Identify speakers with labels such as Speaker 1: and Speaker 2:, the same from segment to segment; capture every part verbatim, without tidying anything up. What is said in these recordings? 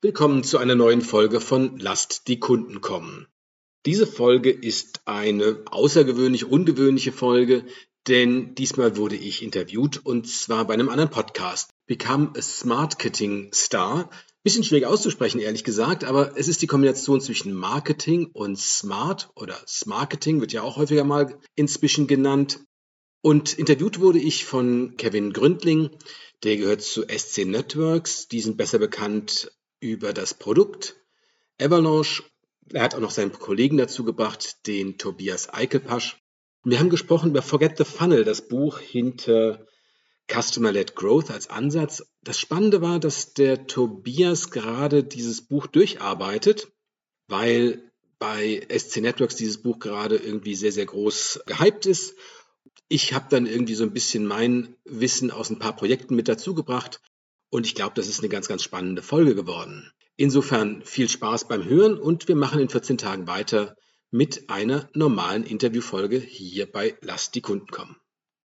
Speaker 1: Willkommen zu einer neuen Folge von Lasst die Kunden kommen. Diese Folge ist eine außergewöhnlich ungewöhnliche Folge, denn diesmal wurde ich interviewt und zwar bei einem anderen Podcast. Become a Smartketing Star. Bisschen schwierig auszusprechen, ehrlich gesagt, aber es ist die Kombination zwischen Marketing und Smart oder Smarketing, wird ja auch häufiger mal inzwischen genannt. Und interviewt wurde ich von Kevin Gründling, der gehört zu S C Networks, die sind besser bekannt über das Produkt Avalanche. Er hat auch noch seinen Kollegen dazu gebracht, den Tobias Eichelpasch. Wir haben gesprochen über Forget the Funnel, das Buch hinter Customer-Led Growth als Ansatz. Das Spannende war, dass der Tobias gerade dieses Buch durcharbeitet, weil bei S C Networks dieses Buch gerade irgendwie sehr, sehr groß gehypt ist. Ich habe dann irgendwie so ein bisschen mein Wissen aus ein paar Projekten mit dazugebracht. Und ich glaube, das ist eine ganz, ganz spannende Folge geworden. Insofern viel Spaß beim Hören und wir machen in vierzehn Tagen weiter mit einer normalen Interviewfolge hier bei Lasst die Kunden kommen.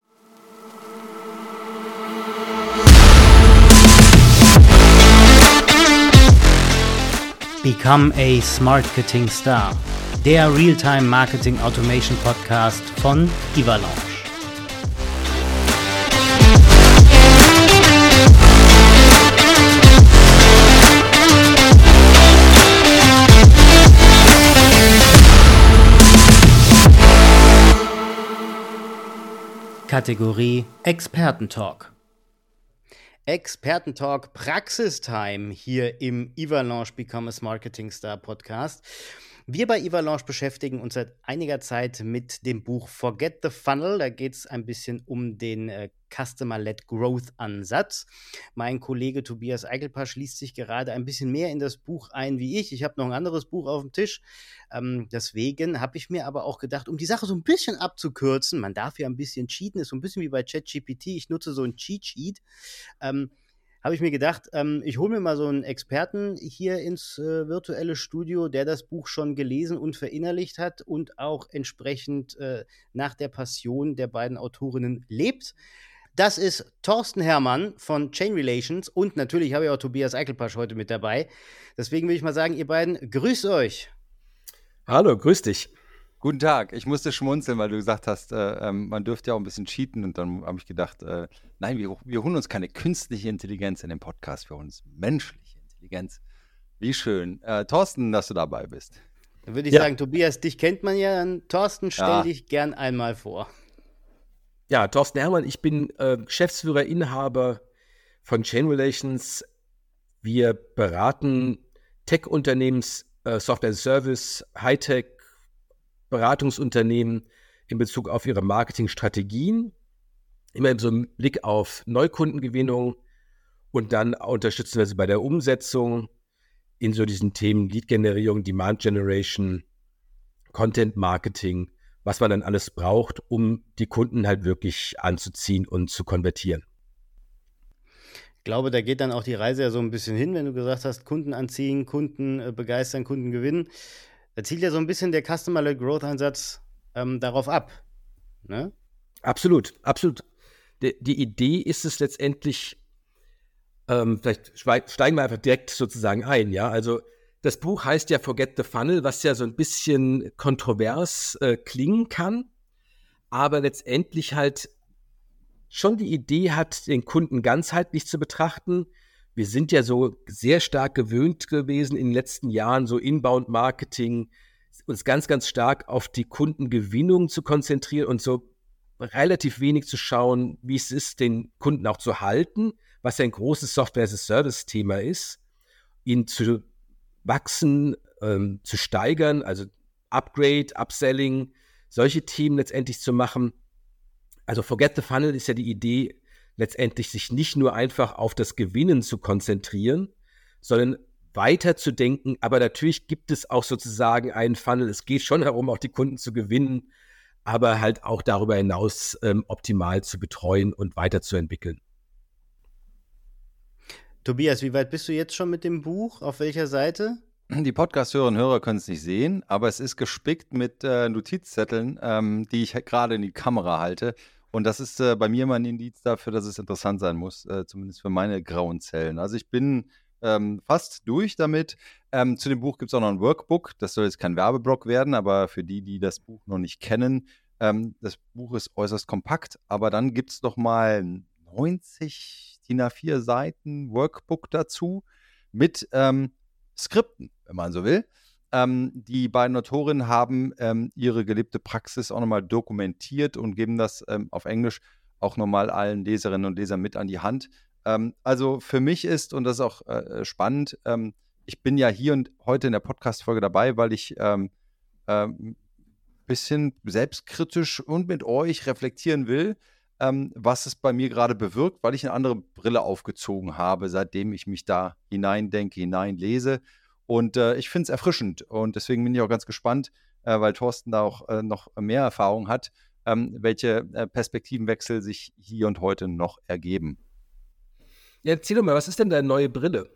Speaker 2: Become a Smartketing Star, der Real-Time Marketing Automation Podcast von Avalanche. Kategorie Expertentalk. Expertentalk Praxistime hier im Avalanche Become a Marketing Star Podcast. Wir bei Avalanche beschäftigen uns seit einiger Zeit mit dem Buch Forget the Funnel. Da geht es ein bisschen um den äh, Customer-Led Growth-Ansatz. Mein Kollege Tobias Eichelpasch liest sich gerade ein bisschen mehr in das Buch ein wie ich. Ich habe noch ein anderes Buch auf dem Tisch. Ähm, deswegen habe ich mir aber auch gedacht, um die Sache so ein bisschen abzukürzen, man darf ja ein bisschen cheaten, ist so ein bisschen wie bei ChatGPT. Ich nutze so ein Cheat-Sheet. Ähm, habe ich mir gedacht, ähm, ich hole mir mal so einen Experten hier ins äh, virtuelle Studio, der das Buch schon gelesen und verinnerlicht hat und auch entsprechend äh, nach der Passion der beiden Autorinnen lebt. Das ist Thorsten Herrmann von Chain Relations und natürlich habe ich auch Tobias Eichelpasch heute mit dabei. Deswegen will ich mal sagen, ihr beiden, grüßt euch.
Speaker 3: Hallo, grüß dich.
Speaker 4: Guten Tag. Ich musste schmunzeln, weil du gesagt hast, äh, ähm, man dürfte ja auch ein bisschen cheaten. Und dann habe ich gedacht, äh, nein, wir, wir holen uns keine künstliche Intelligenz in den Podcast, wir holen uns menschliche Intelligenz. Wie schön. Äh, Thorsten, dass du dabei bist.
Speaker 2: Dann würde ich ja. sagen, Tobias, dich kennt man ja. Dann, Thorsten, stell
Speaker 4: Ja.
Speaker 2: dich gern einmal vor.
Speaker 3: Ja, Thorsten Herrmann, ich bin äh, Geschäftsführer, Inhaber von Chain Relations. Wir beraten Tech-Unternehmens, äh, Software as a Service, Hightech, Beratungsunternehmen in Bezug auf ihre Marketingstrategien, immer so im Blick auf Neukundengewinnung und dann unterstützen wir sie bei der Umsetzung in so diesen Themen Lead-Generierung, Demand-Generation, Content-Marketing, was man dann alles braucht, um die Kunden halt wirklich anzuziehen und zu konvertieren.
Speaker 2: Ich glaube, da geht dann auch die Reise ja so ein bisschen hin, wenn du gesagt hast, Kunden anziehen, Kunden äh, begeistern, Kunden gewinnen. Da zielt ja so ein bisschen der Customer-Led Growth-Ansatz ähm, darauf ab, ne?
Speaker 3: Absolut, absolut. Die, die Idee ist es letztendlich, ähm, vielleicht steigen wir einfach direkt sozusagen ein, ja, also das Buch heißt ja Forget the Funnel, was ja so ein bisschen kontrovers äh, klingen kann, aber letztendlich halt schon die Idee hat, den Kunden ganzheitlich zu betrachten. Wir sind ja so sehr stark gewöhnt gewesen in den letzten Jahren, so Inbound-Marketing, uns ganz, ganz stark auf die Kundengewinnung zu konzentrieren und so relativ wenig zu schauen, wie es ist, den Kunden auch zu halten, was ja ein großes Software-as-a-Service-Thema ist, ihn zu wachsen, ähm, zu steigern, also Upgrade, Upselling, solche Themen letztendlich zu machen. Also Forget the Funnel ist ja die Idee, letztendlich sich nicht nur einfach auf das Gewinnen zu konzentrieren, sondern weiter zu denken. Aber natürlich gibt es auch sozusagen einen Funnel. Es geht schon darum, auch die Kunden zu gewinnen, aber halt auch darüber hinaus ähm, optimal zu betreuen und weiterzuentwickeln.
Speaker 2: Tobias, wie weit bist du jetzt schon mit dem Buch? Auf welcher Seite?
Speaker 4: Die Podcast-Hörerinnen und Hörer können es nicht sehen, aber es ist gespickt mit äh, Notizzetteln, ähm, die ich gerade in die Kamera halte. Und das ist äh, bei mir immer ein Indiz dafür, dass es interessant sein muss, äh, zumindest für meine grauen Zellen. Also ich bin ähm, fast durch damit. Ähm, zu dem Buch gibt es auch noch ein Workbook. Das soll jetzt kein Werbeblock werden, aber für die, die das Buch noch nicht kennen, ähm, das Buch ist äußerst kompakt. Aber dann gibt es noch mal neunzig D I N A vier Seiten Workbook dazu mit ähm, Skripten, wenn man so will. Ähm, die beiden Autorinnen haben ähm, ihre gelebte Praxis auch nochmal dokumentiert und geben das ähm, auf Englisch auch nochmal allen Leserinnen und Lesern mit an die Hand. Ähm, also für mich ist, und das ist auch äh, spannend, ähm, ich bin ja hier und heute in der Podcast-Folge dabei, weil ich ähm, ähm, bisschen selbstkritisch und mit euch reflektieren will, ähm, was es bei mir gerade bewirkt, weil ich eine andere Brille aufgezogen habe, seitdem ich mich da hineindenke, hineinlese. Und äh, ich finde es erfrischend und deswegen bin ich auch ganz gespannt, äh, weil Thorsten da auch äh, noch mehr Erfahrung hat, ähm, welche äh, Perspektivenwechsel sich hier und heute noch ergeben.
Speaker 3: Ja, erzähl doch mal, was ist denn deine neue Brille?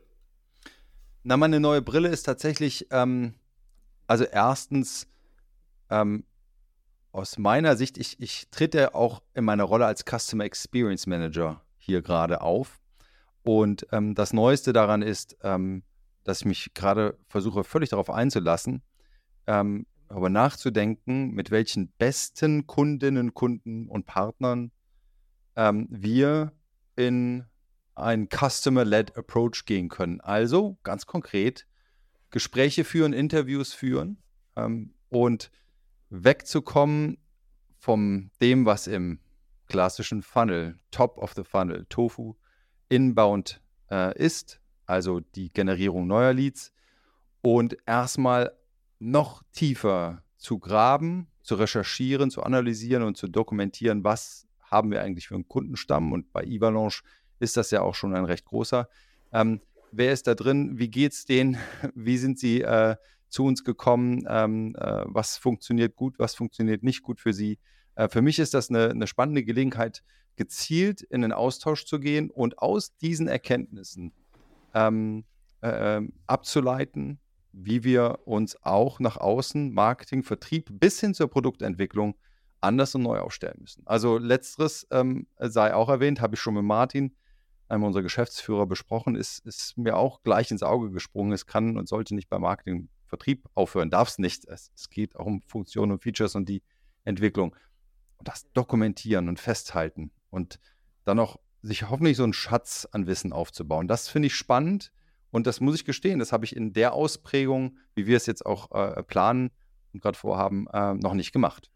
Speaker 4: Na, meine neue Brille ist tatsächlich, ähm, also erstens, ähm, aus meiner Sicht, ich, ich trete auch in meiner Rolle als Customer Experience Manager hier gerade auf. Und ähm, das Neueste daran ist, ähm, dass ich mich gerade versuche, völlig darauf einzulassen, ähm, darüber nachzudenken, mit welchen besten Kundinnen, Kunden und Partnern ähm, wir in einen Customer-led Approach gehen können. Also ganz konkret Gespräche führen, Interviews führen ähm, und wegzukommen von dem, was im klassischen Funnel, Top of the Funnel, Tofu, inbound äh, ist, also die Generierung neuer Leads, und erstmal noch tiefer zu graben, zu recherchieren, zu analysieren und zu dokumentieren, was haben wir eigentlich für einen Kundenstamm. Und bei Ivalanche ist das ja auch schon ein recht großer. Ähm, wer ist da drin? Wie geht's denen? Wie sind sie äh, zu uns gekommen? Ähm, äh, was funktioniert gut? Was funktioniert nicht gut für sie? Äh, für mich ist das eine, eine spannende Gelegenheit, gezielt in den Austausch zu gehen und aus diesen Erkenntnissen ähm, äh, abzuleiten, wie wir uns auch nach außen, Marketing, Vertrieb bis hin zur Produktentwicklung anders und neu aufstellen müssen. Also letzteres ähm, sei auch erwähnt, habe ich schon mit Martin, einem unserer Geschäftsführer, besprochen, ist, ist mir auch gleich ins Auge gesprungen. Es kann und sollte nicht bei Marketing, Vertrieb aufhören, darf es nicht. Es, es geht auch um Funktionen und Features und die Entwicklung. Und das dokumentieren und festhalten und dann auch sich hoffentlich so einen Schatz an Wissen aufzubauen. Das finde ich spannend und das muss ich gestehen, das habe ich in der Ausprägung, wie wir es jetzt auch äh, planen und gerade vorhaben, äh, noch nicht gemacht.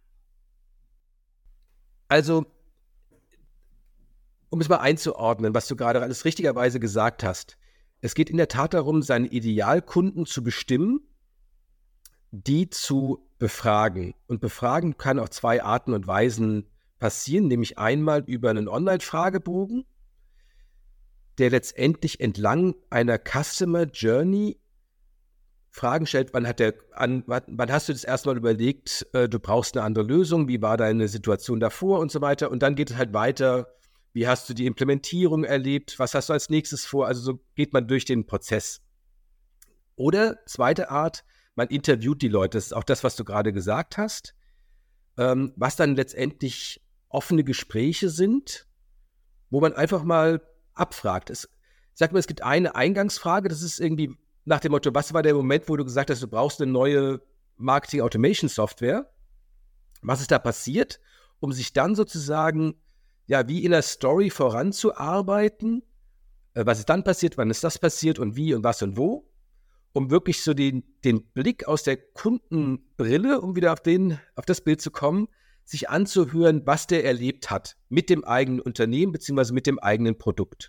Speaker 3: Also, um es mal einzuordnen, was du gerade alles richtigerweise gesagt hast. Es geht in der Tat darum, seine Idealkunden zu bestimmen, die zu befragen. Und befragen kann auf zwei Arten und Weisen passieren, nämlich einmal über einen Online-Fragebogen, der letztendlich entlang einer Customer Journey Fragen stellt, wann, hat der, an, wann, wann hast du das erstmal überlegt, äh, du brauchst eine andere Lösung, wie war deine Situation davor und so weiter. Und dann geht es halt weiter, wie hast du die Implementierung erlebt, was hast du als nächstes vor, also so geht man durch den Prozess. Oder zweite Art, man interviewt die Leute, das ist auch das, was du gerade gesagt hast, ähm, was dann letztendlich offene Gespräche sind, wo man einfach mal abfragt. Es, sag mal, es gibt eine Eingangsfrage, das ist irgendwie nach dem Motto, was war der Moment, wo du gesagt hast, du brauchst eine neue Marketing-Automation-Software? Was ist da passiert, um sich dann sozusagen, ja, wie in der Story voranzuarbeiten? Äh, was ist dann passiert, wann ist das passiert und wie und was und wo? Um wirklich so den, den Blick aus der Kundenbrille, um wieder auf, den, auf das Bild zu kommen, sich anzuhören, was der erlebt hat mit dem eigenen Unternehmen beziehungsweise mit dem eigenen Produkt.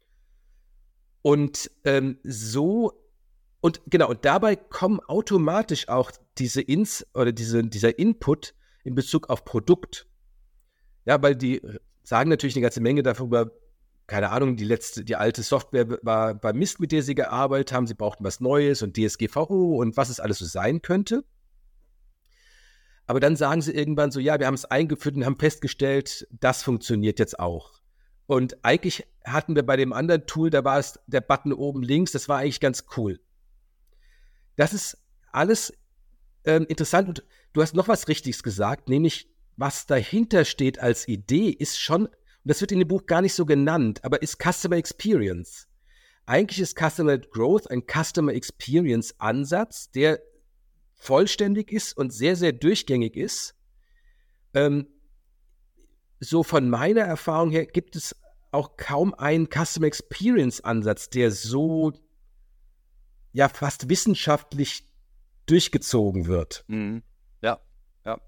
Speaker 3: Und ähm, so Und genau, und dabei kommen automatisch auch diese Ins oder diese, dieser Input in Bezug auf Produkt. Ja, weil die sagen natürlich eine ganze Menge darüber, keine Ahnung, die letzte, die alte Software war, war Mist, mit der sie gearbeitet haben, sie brauchten was Neues und D S G V O und was es alles so sein könnte. Aber dann sagen sie irgendwann so, ja, wir haben es eingeführt und haben festgestellt, das funktioniert jetzt auch. Und eigentlich hatten wir bei dem anderen Tool, da war es der Button oben links, das war eigentlich ganz cool. Das ist alles ähm, interessant und du hast noch was Richtiges gesagt, nämlich was dahinter steht als Idee ist schon, und das wird in dem Buch gar nicht so genannt, aber ist Customer Experience. Eigentlich ist Customer-Led Growth ein Customer Experience Ansatz, der vollständig ist und sehr, sehr durchgängig ist. Ähm, so von meiner Erfahrung her gibt es auch kaum einen Customer Experience Ansatz, der so ja fast wissenschaftlich durchgezogen wird.
Speaker 4: Mhm. Ja, ja.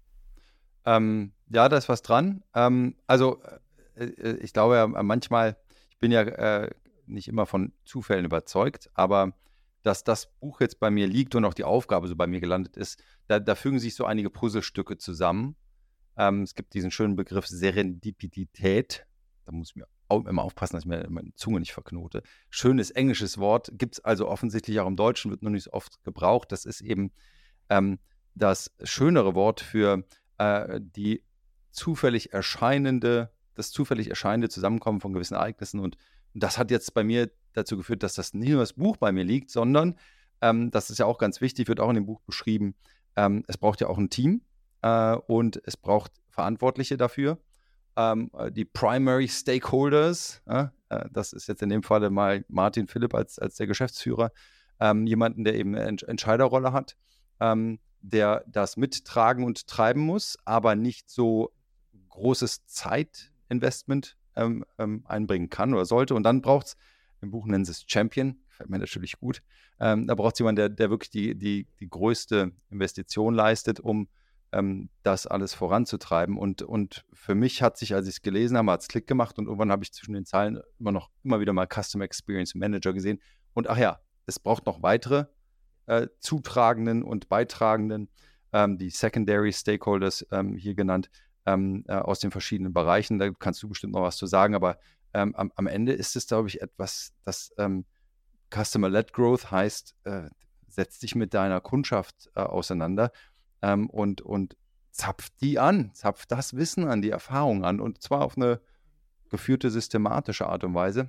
Speaker 4: Ähm, ja, da ist was dran. Ähm, also äh, ich glaube ja manchmal, ich bin ja äh, nicht immer von Zufällen überzeugt, aber dass das Buch jetzt bei mir liegt und auch die Aufgabe so bei mir gelandet ist, da, da fügen sich so einige Puzzlestücke zusammen. Ähm, es gibt diesen schönen Begriff Serendipität. Da muss ich mir auch immer aufpassen, dass ich mir meine Zunge nicht verknote. Schönes englisches Wort, gibt es also offensichtlich auch im Deutschen, wird noch nicht so oft gebraucht. Das ist eben ähm, das schönere Wort für äh, die zufällig erscheinende, das zufällig erscheinende Zusammenkommen von gewissen Ereignissen. Und das hat jetzt bei mir dazu geführt, dass das nicht nur das Buch bei mir liegt, sondern, ähm, das ist ja auch ganz wichtig, wird auch in dem Buch beschrieben, ähm, es braucht ja auch ein Team äh, und es braucht Verantwortliche dafür. Ähm, die Primary Stakeholders, äh, äh, das ist jetzt in dem Falle mal Martin Philipp als, als der Geschäftsführer, ähm, jemanden, der eben eine Entsch- Entscheiderrolle hat, ähm, der das mittragen und treiben muss, aber nicht so großes Zeitinvestment ähm, ähm, einbringen kann oder sollte. Und dann braucht es, im Buch nennen sie es Champion, gefällt mir natürlich gut, ähm, da braucht es jemanden, der, der wirklich die, die, die größte Investition leistet, um ähm, das alles voranzutreiben. Und, und für mich hat sich, als ich es gelesen habe, hat es Klick gemacht und irgendwann habe ich zwischen den Zeilen immer noch immer wieder mal Customer Experience Manager gesehen. Und ach ja, es braucht noch weitere äh, Zutragenden und Beitragenden, ähm, die Secondary Stakeholders ähm, hier genannt, ähm, äh, aus den verschiedenen Bereichen. Da kannst du bestimmt noch was zu sagen, aber ähm, am, am Ende ist es, glaube ich, etwas, das ähm, Customer-Led Growth heißt, äh, setz dich mit deiner Kundschaft äh, auseinander ähm, und, und zapft die an, zapft das Wissen an, die Erfahrung an und zwar auf eine geführte, systematische Art und Weise.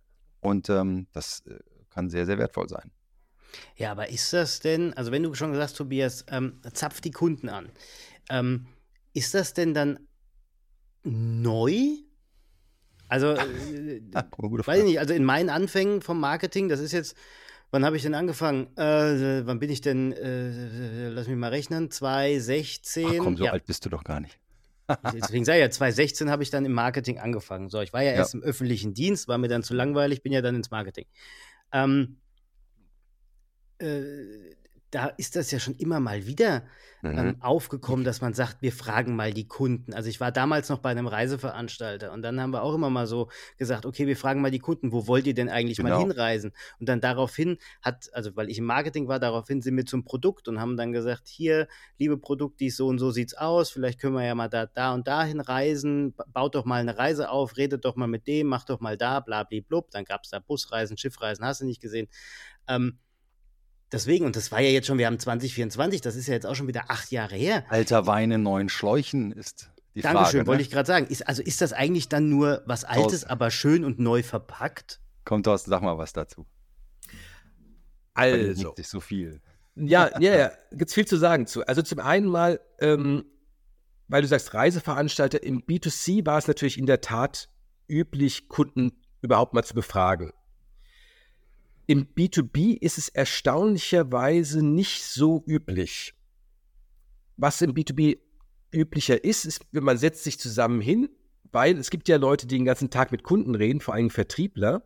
Speaker 4: Und ähm, das äh, kann sehr, sehr wertvoll sein.
Speaker 2: Ja, aber ist das denn, also wenn du schon gesagt hast, Tobias, ähm, zapft die Kunden an, ähm, ist das denn dann neu? Also, äh,
Speaker 4: Ah, guck mal, gute
Speaker 2: weiß ich
Speaker 4: Frage.
Speaker 2: nicht, also in meinen Anfängen vom Marketing, das ist jetzt, wann habe ich denn angefangen? Äh, wann bin ich denn, äh, lass mich mal rechnen,
Speaker 4: Ach
Speaker 2: zwanzig sechzehn,
Speaker 4: komm, so
Speaker 2: ja,
Speaker 4: alt bist du doch gar nicht.
Speaker 2: deswegen sage ich ja, zwanzig sechzehn habe ich dann im Marketing angefangen. So, ich war ja
Speaker 4: Ja.
Speaker 2: erst im öffentlichen Dienst, war mir dann zu langweilig, bin ja dann ins Marketing. Ähm, äh, da ist das ja schon immer mal wieder ähm,
Speaker 4: Mhm.
Speaker 2: aufgekommen, dass man sagt, wir fragen mal die Kunden. Also ich war damals noch bei einem Reiseveranstalter und dann haben wir auch immer mal so gesagt, okay, wir fragen mal die Kunden, wo wollt ihr denn eigentlich mal
Speaker 4: Genau.
Speaker 2: hinreisen? Und dann daraufhin hat, also weil ich im Marketing war, daraufhin sind wir zum Produkt und haben dann gesagt, hier, liebe Produktis, so und so sieht's aus, vielleicht können wir ja mal da, da und dahin reisen, ba- baut doch mal eine Reise auf, redet doch mal mit dem, macht doch mal da, bla, bli, blub. Dann gab es da Busreisen, Schiffreisen, hast du nicht gesehen. Ähm, Deswegen, und das war ja jetzt schon, wir haben zwanzig vierundzwanzig, das ist ja jetzt auch schon wieder acht Jahre her.
Speaker 4: Alter Wein in neuen Schläuchen ist die
Speaker 2: Dankeschön,
Speaker 4: Frage.
Speaker 2: wollte
Speaker 4: Ne?
Speaker 2: ich gerade sagen. Ist, also ist das eigentlich dann nur was Altes,
Speaker 4: Thorsten.
Speaker 2: aber schön und neu verpackt?
Speaker 4: Komm, Thorsten, sag mal was dazu. Bei dir
Speaker 3: Also,
Speaker 4: nickt nicht so viel.
Speaker 3: ja, ja, ja, gibt es viel zu sagen zu. Also zum einen mal, ähm, weil du sagst Reiseveranstalter, im B zwei C war es natürlich in der Tat üblich, Kunden überhaupt mal zu befragen. Im B zwei B ist es erstaunlicherweise nicht so üblich. Was im B zwei B üblicher ist, ist, man setzt sich zusammen hin, weil es gibt ja Leute, die den ganzen Tag mit Kunden reden, vor allem Vertriebler,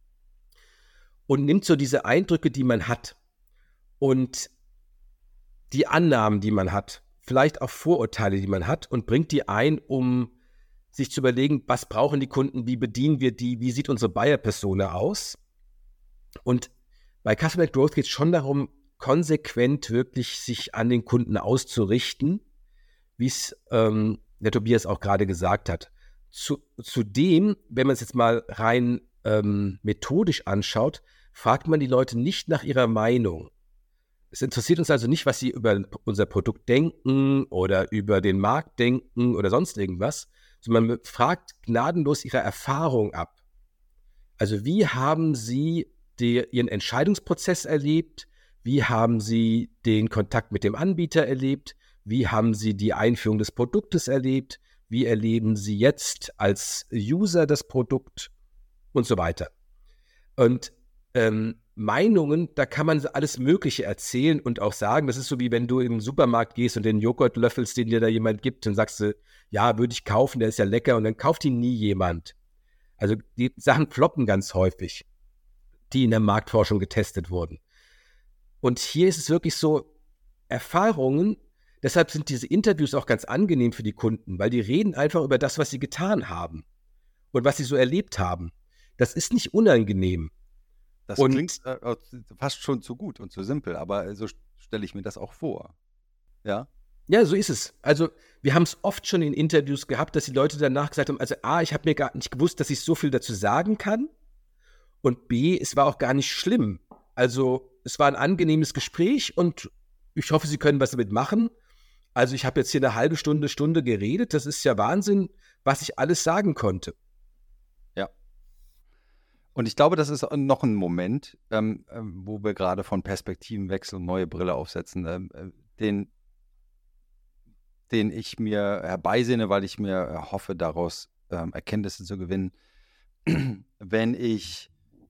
Speaker 3: und nimmt so diese Eindrücke, die man hat und die Annahmen, die man hat, vielleicht auch Vorurteile, die man hat und bringt die ein, um sich zu überlegen, was brauchen die Kunden, wie bedienen wir die, wie sieht unsere Buyer-Persona aus. Und bei Customer Growth geht es schon darum, konsequent wirklich sich an den Kunden auszurichten, wie es ähm, der Tobias auch gerade gesagt hat. Zu, zudem, wenn man es jetzt mal rein ähm, methodisch anschaut, fragt man die Leute nicht nach ihrer Meinung. Es interessiert uns also nicht, was sie über unser Produkt denken oder über den Markt denken oder sonst irgendwas, sondern man fragt gnadenlos ihre Erfahrung ab. Also wie haben sie die, ihren Entscheidungsprozess erlebt? Wie haben sie den Kontakt mit dem Anbieter erlebt? Wie haben sie die Einführung des Produktes erlebt? Wie erleben sie jetzt als User das Produkt? Und so weiter. Und ähm, Meinungen, da kann man alles Mögliche erzählen und auch sagen. Das ist so, wie wenn du in den Supermarkt gehst und den Joghurt löffelst, den dir da jemand gibt, und sagst du, ja, würde ich kaufen, der ist ja lecker, und dann kauft ihn nie jemand. Also die Sachen floppen ganz häufig, die in der Marktforschung getestet wurden. Und hier ist es wirklich so, Erfahrungen, deshalb sind diese Interviews auch ganz angenehm für die Kunden, weil die reden einfach über das, was sie getan haben und was sie so erlebt haben. Das ist nicht unangenehm.
Speaker 4: Das
Speaker 3: Und
Speaker 4: klingt äh, fast schon zu gut und zu simpel, aber so stelle ich mir das auch vor. Ja?
Speaker 3: Ja, so ist es. Also wir haben es oft schon in Interviews gehabt, dass die Leute danach gesagt haben, also A, ich habe mir gar nicht gewusst, dass ich so viel dazu sagen kann, und B, es war auch gar nicht schlimm. Also es war ein angenehmes Gespräch und ich hoffe, Sie können was damit machen. Also ich habe jetzt hier eine halbe Stunde, Stunde geredet. Das ist ja Wahnsinn, was ich alles sagen konnte.
Speaker 4: Ja. Und ich glaube, das ist noch ein Moment, ähm, ähm, wo wir gerade von Perspektivenwechsel und neue Brille aufsetzen, ähm, äh, den, den ich mir herbeisehne, weil ich mir hoffe, daraus ähm, Erkenntnisse zu gewinnen. Wenn ich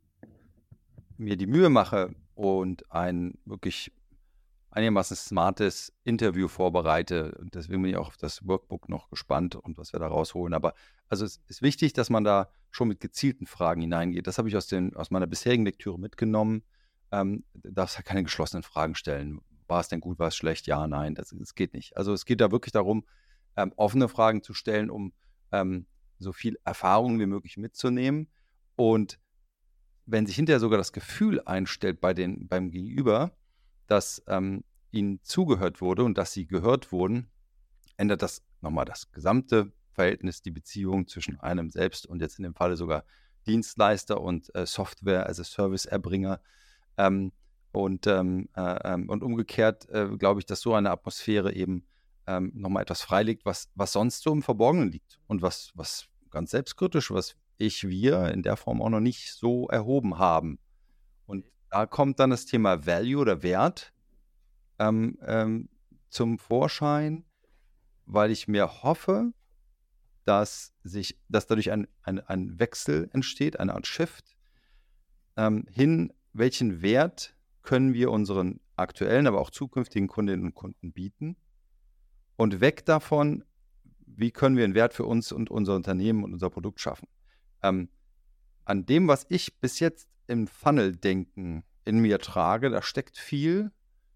Speaker 4: mir die Mühe mache und ein wirklich einigermaßen smartes Interview vorbereite, und deswegen bin ich auch auf das Workbook noch gespannt und was wir da rausholen. Aber also es ist wichtig, dass man da schon mit gezielten Fragen hineingeht. Das habe ich aus, den, aus meiner bisherigen Lektüre mitgenommen. Ähm, du darfst halt keine geschlossenen Fragen stellen. War es denn gut, war es schlecht? Ja, nein, das, das geht nicht. Also es geht da wirklich darum, ähm, offene Fragen zu stellen, um ähm, so viel Erfahrung wie möglich mitzunehmen. Und wenn sich hinterher sogar das Gefühl einstellt bei den, beim Gegenüber, dass ähm, ihnen zugehört wurde und dass sie gehört wurden, ändert das nochmal das gesamte Verhältnis, die Beziehung zwischen einem selbst und jetzt in dem Falle sogar Dienstleister und äh, Software, also Serviceerbringer. Ähm, und, ähm, äh, und umgekehrt äh, glaube ich, dass so eine Atmosphäre eben ähm, nochmal etwas freilegt, was, was sonst so im Verborgenen liegt und was, was ganz selbstkritisch, was ich, wir in der Form auch noch nicht so erhoben haben. Und da kommt dann das Thema Value oder Wert ähm, ähm, zum Vorschein, weil ich mir hoffe, dass sich, dass dadurch ein, ein, ein Wechsel entsteht, eine Art Shift ähm, hin, welchen Wert können wir unseren aktuellen, aber auch zukünftigen Kundinnen und Kunden bieten, und weg davon, wie können wir einen Wert für uns und unser Unternehmen und unser Produkt schaffen. Ähm, an dem, was ich bis jetzt im Funnel-Denken in mir trage, da steckt viel,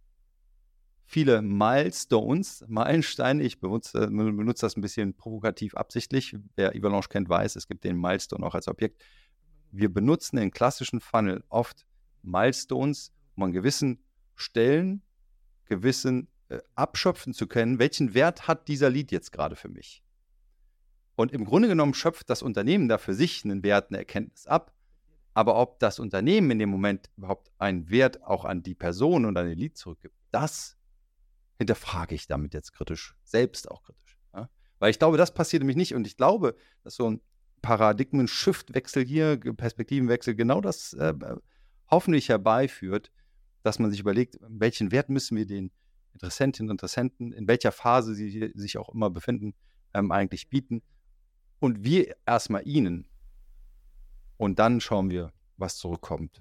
Speaker 4: viele Milestones, Meilensteine. Ich benutze, benutze das ein bisschen provokativ absichtlich. Wer Avalanche kennt, weiß, es gibt den Milestone auch als Objekt. Wir benutzen in klassischen Funnel oft Milestones, um an gewissen Stellen, gewissen äh, abschöpfen zu können, welchen Wert hat dieser Lead jetzt gerade für mich. Und im Grunde genommen schöpft das Unternehmen da für sich einen Wert, eine Erkenntnis ab. Aber ob das Unternehmen in dem Moment überhaupt einen Wert auch an die Person und an den Lead zurückgibt, das hinterfrage ich damit jetzt kritisch, selbst auch kritisch. Ja? Weil ich glaube, das passiert nämlich nicht. Und ich glaube, dass so ein Paradigmen-Shift-Wechsel hier, Perspektivenwechsel, genau das äh, hoffentlich herbeiführt, dass man sich überlegt, welchen Wert müssen wir den Interessentinnen und Interessenten, in welcher Phase sie sich auch immer befinden, ähm, eigentlich bieten. Und wir erstmal ihnen. Und dann schauen wir, was zurückkommt.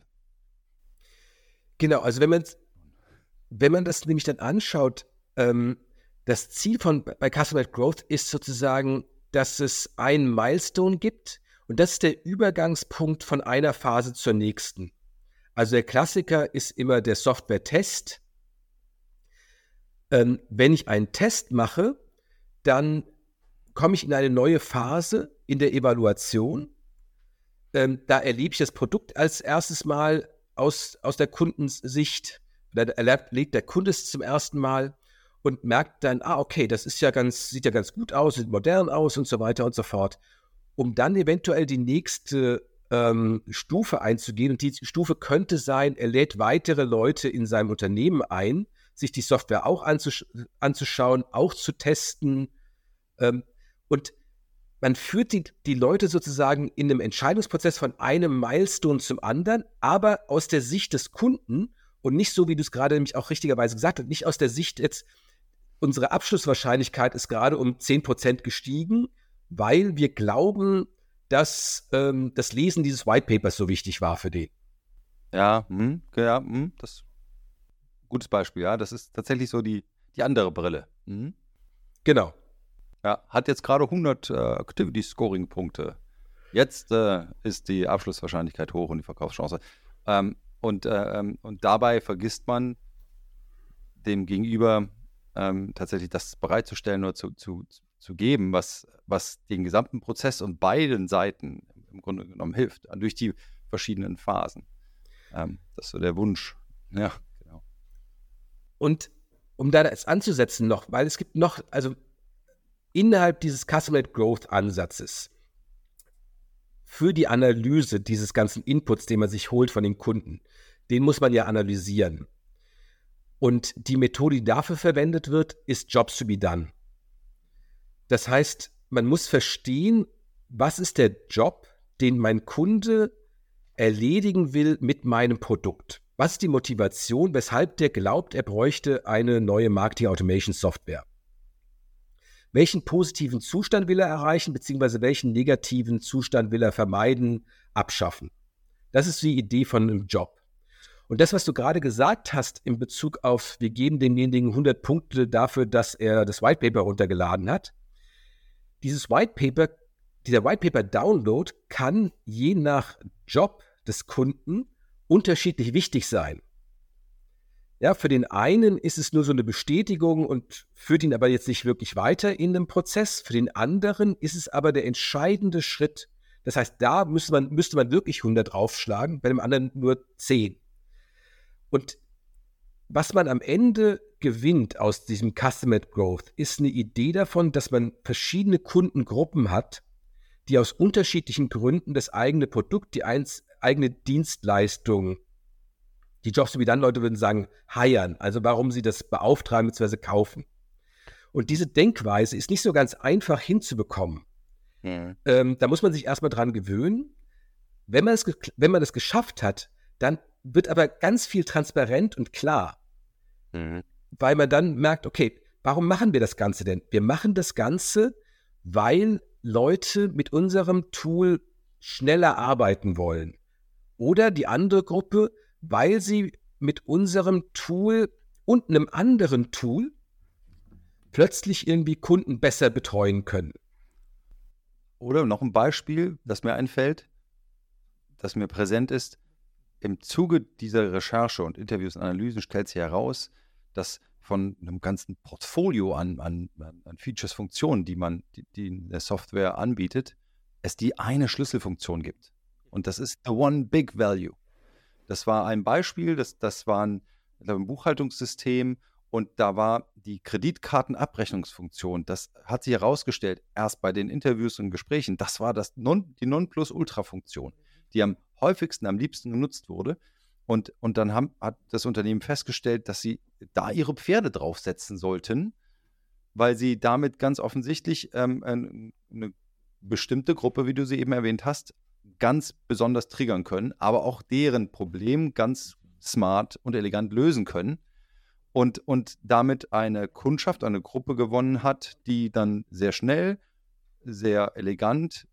Speaker 3: Genau, also wenn man wenn man das nämlich dann anschaut, ähm, das Ziel von bei Customer-Led Growth ist sozusagen, dass es einen Milestone gibt, und das ist der Übergangspunkt von einer Phase zur nächsten. Also der Klassiker ist immer der Software-Test. Ähm, wenn ich einen Test mache, dann komme ich in eine neue Phase in der Evaluation. Ähm, da erlebe ich das Produkt als erstes Mal aus, aus der Kundensicht. Da erlebt der Kunde es zum ersten Mal und merkt dann, ah, okay, das ist ja ganz, sieht ja ganz gut aus, sieht modern aus und so weiter und so fort. Um dann eventuell die nächste ähm, Stufe einzugehen. Und die Stufe könnte sein, er lädt weitere Leute in seinem Unternehmen ein, sich die Software auch anzusch- anzuschauen, auch zu testen. Ähm, und man führt die, die Leute sozusagen in einem Entscheidungsprozess von einem Milestone zum anderen, aber aus der Sicht des Kunden und nicht so, wie du es gerade nämlich auch richtigerweise gesagt hast, nicht aus der Sicht jetzt, unsere Abschlusswahrscheinlichkeit ist gerade um zehn Prozent gestiegen, weil wir glauben, dass ähm, das Lesen dieses White Papers so wichtig war für den.
Speaker 4: Ja, hm, ja, hm, das ist ein gutes Beispiel, ja. Das ist tatsächlich so die, die andere Brille. Mhm.
Speaker 3: Genau.
Speaker 4: Ja, hat jetzt gerade hundert äh, Activity-Scoring-Punkte. Jetzt äh, ist die Abschlusswahrscheinlichkeit hoch und die Verkaufschance. Ähm, und, äh, ähm, und dabei vergisst man dem Gegenüber ähm, tatsächlich das bereitzustellen oder zu, zu, zu geben, was, was den gesamten Prozess und beiden Seiten im Grunde genommen hilft, durch die verschiedenen Phasen. Ähm, das ist so der Wunsch. Ja, genau.
Speaker 3: Und um da das anzusetzen noch, weil es gibt noch, also innerhalb dieses Customer-Led Growth-Ansatzes für die Analyse dieses ganzen Inputs, den man sich holt von den Kunden, den muss man ja analysieren. Und die Methode, die dafür verwendet wird, ist Jobs to be done. Das heißt, man muss verstehen, was ist der Job, den mein Kunde erledigen will mit meinem Produkt. Was ist die Motivation, weshalb der glaubt, er bräuchte eine neue Marketing-Automation-Software? Welchen positiven Zustand will er erreichen, beziehungsweise welchen negativen Zustand will er vermeiden, abschaffen? Das ist die Idee von einem Job. Und das, was du gerade gesagt hast in Bezug auf, wir geben demjenigen hundert Punkte dafür, dass er das White Paper runtergeladen hat, dieses White Paper, dieser White Paper Download kann je nach Job des Kunden unterschiedlich wichtig sein. Ja, für den einen ist es nur so eine Bestätigung und führt ihn aber jetzt nicht wirklich weiter in dem Prozess. Für den anderen ist es aber der entscheidende Schritt. Das heißt, da müsste man, müsste man wirklich hundert draufschlagen, bei dem anderen nur zehn. Und was man am Ende gewinnt aus diesem Customer-Led Growth, ist eine Idee davon, dass man verschiedene Kundengruppen hat, die aus unterschiedlichen Gründen das eigene Produkt, die eins, eigene Dienstleistung, die Jobs to be done, Leute würden sagen, hiren, also warum sie das beauftragen bzw. kaufen. Und diese Denkweise ist nicht so ganz einfach hinzubekommen. Mhm. Ähm, da muss man sich erstmal dran gewöhnen. Wenn man, es, wenn man das geschafft hat, dann wird aber ganz viel transparent und klar. Mhm. Weil man dann merkt, okay, warum machen wir das Ganze denn? Wir machen das Ganze, weil Leute mit unserem Tool schneller arbeiten wollen. Oder die andere Gruppe, weil sie mit unserem Tool und einem anderen Tool plötzlich irgendwie Kunden besser betreuen können.
Speaker 4: Oder noch ein Beispiel, das mir einfällt, das mir präsent ist. Im Zuge dieser Recherche und Interviews und Analysen stellt sich heraus, dass von einem ganzen Portfolio an, an, an Features, Funktionen, die man, die, die eine Software anbietet, es die eine Schlüsselfunktion gibt. Und das ist the one big value. Das war ein Beispiel, das, das war ein, ein Buchhaltungssystem und da war die Kreditkartenabrechnungsfunktion. Das hat sich herausgestellt, erst bei den Interviews und Gesprächen, das war das Non, die Nonplusultra-Funktion, die am häufigsten, am liebsten genutzt wurde. Und, und dann haben, hat das Unternehmen festgestellt, dass sie da ihre Pferde draufsetzen sollten, weil sie damit ganz offensichtlich ähm, eine bestimmte Gruppe, wie du sie eben erwähnt hast, ganz besonders triggern können, aber auch deren Problem ganz smart und elegant lösen können und, und damit eine Kundschaft, eine Gruppe gewonnen hat, die dann sehr schnell, sehr elegant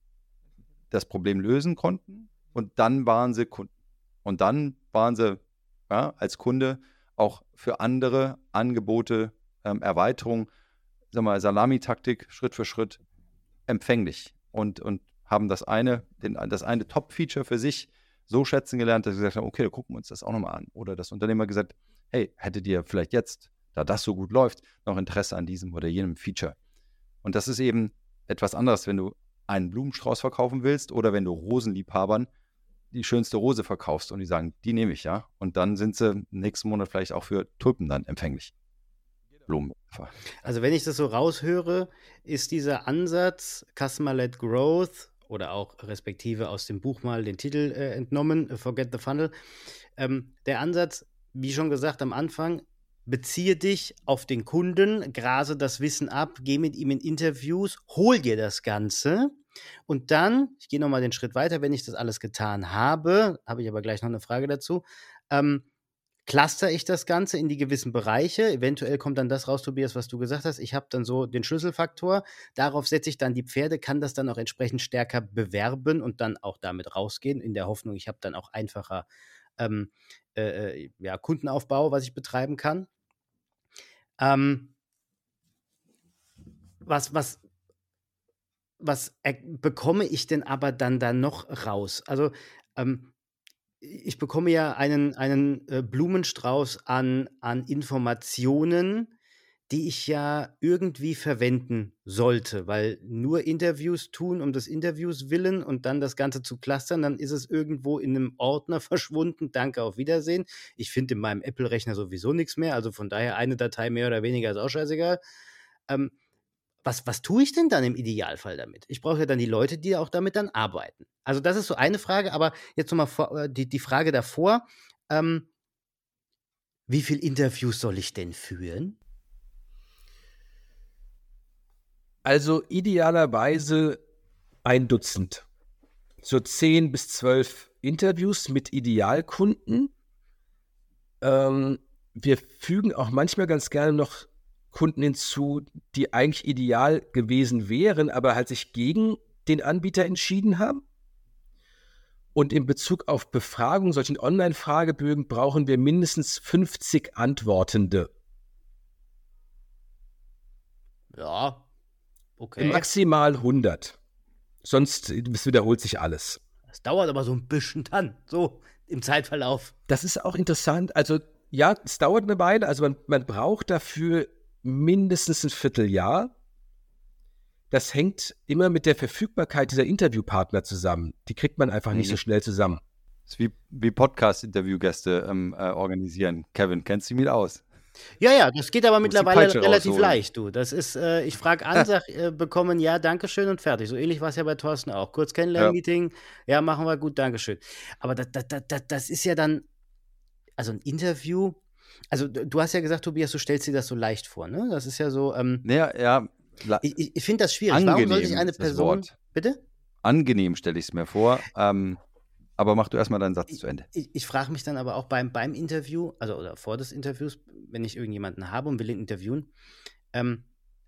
Speaker 4: das Problem lösen konnten und dann waren sie Kunden. Und dann waren sie ja, als Kunde auch für andere Angebote, ähm, Erweiterungen, sagen wir mal, Salamitaktik, Schritt für Schritt empfänglich und, und haben das eine, den, das eine Top-Feature für sich so schätzen gelernt, dass sie gesagt haben, okay, dann gucken wir uns das auch nochmal an. Oder das Unternehmen hat gesagt, hey, hättet ihr vielleicht jetzt, da das so gut läuft, noch Interesse an diesem oder jenem Feature. Und das ist eben etwas anderes, wenn du einen Blumenstrauß verkaufen willst oder wenn du Rosenliebhabern die schönste Rose verkaufst und die sagen, die nehme ich, ja. Und dann sind sie nächsten Monat vielleicht auch für Tulpen dann empfänglich. Blumen.
Speaker 2: Also wenn ich das so raushöre, ist dieser Ansatz Customer-Led Growth oder auch respektive aus dem Buch mal den Titel äh, entnommen, Forget the Funnel, ähm, der Ansatz, wie schon gesagt am Anfang, beziehe dich auf den Kunden, grase das Wissen ab, geh mit ihm in Interviews, hol dir das Ganze und dann, ich gehe nochmal den Schritt weiter, wenn ich das alles getan habe, habe ich aber gleich noch eine Frage dazu, ähm, cluster ich das Ganze in die gewissen Bereiche. Eventuell kommt dann das raus, Tobias, was du gesagt hast. Ich habe dann so den Schlüsselfaktor. Darauf setze ich dann die Pferde, kann das dann auch entsprechend stärker bewerben und dann auch damit rausgehen, in der Hoffnung, ich habe dann auch einfacher ähm, äh, ja, Kundenaufbau, was ich betreiben kann. Ähm, was, was, was er, bekomme ich denn aber dann da noch raus? Also, ähm, ich bekomme ja einen, einen äh, Blumenstrauß an, an Informationen, die ich ja irgendwie verwenden sollte, weil nur Interviews tun um des Interviews willen und dann das Ganze zu clustern, dann ist es irgendwo in einem Ordner verschwunden. Danke, auf Wiedersehen. Ich finde in meinem Apple-Rechner sowieso nichts mehr, also von daher eine Datei mehr oder weniger ist auch scheißegal. Ähm, Was, was tue ich denn dann im Idealfall damit? Ich brauche ja dann die Leute, die auch damit dann arbeiten. Also das ist so eine Frage, aber jetzt nochmal vor- äh, die, die Frage davor. Ähm, wie viele Interviews soll ich denn führen?
Speaker 3: Also idealerweise ein Dutzend. So zehn bis zwölf Interviews mit Idealkunden. Ähm, wir fügen auch manchmal ganz gerne noch Kunden hinzu, die eigentlich ideal gewesen wären, aber halt sich gegen den Anbieter entschieden haben. Und in Bezug auf Befragung, solchen Online-Fragebögen, brauchen wir mindestens fünfzig Antwortende.
Speaker 2: Ja, okay.
Speaker 3: Maximal hundert. Sonst es wiederholt sich alles.
Speaker 2: Das dauert aber so ein bisschen dann, so im Zeitverlauf.
Speaker 3: Das ist auch interessant. Also ja, es dauert eine Weile. Also man, man braucht dafür mindestens ein Vierteljahr. Das hängt immer mit der Verfügbarkeit dieser Interviewpartner zusammen. Die kriegt man einfach mhm. nicht so schnell zusammen.
Speaker 4: Das ist wie, wie Podcast-Interviewgäste ähm, äh, organisieren. Kevin, kennst du mich aus?
Speaker 2: Ja, ja, das geht aber mittlerweile relativ
Speaker 4: rausholen.
Speaker 2: leicht, du. Das ist, äh, ich frage an, sag, äh, bekommen, ja, Dankeschön und fertig. So ähnlich war es ja bei Thorsten auch. Kurz Kennenlernen-Meeting, ja. ja, machen wir gut, Dankeschön. Aber das, das, das, das ist ja dann, also ein Interview, also du hast ja gesagt, Tobias, du stellst dir das so leicht vor, ne? Das ist ja so, ähm,
Speaker 4: ja, ja. La-
Speaker 2: ich, ich finde das schwierig.
Speaker 4: Angenehm
Speaker 2: Warum soll sich eine
Speaker 4: ist das
Speaker 2: Person,
Speaker 4: Wort.
Speaker 2: bitte?
Speaker 4: Angenehm stelle ich es mir vor, ähm, aber mach du erstmal deinen Satz
Speaker 2: Ich,
Speaker 4: zu Ende.
Speaker 2: ich, ich frage mich dann aber auch beim, beim Interview, also oder vor des Interviews, wenn ich irgendjemanden habe und will ihn interviewen, ähm,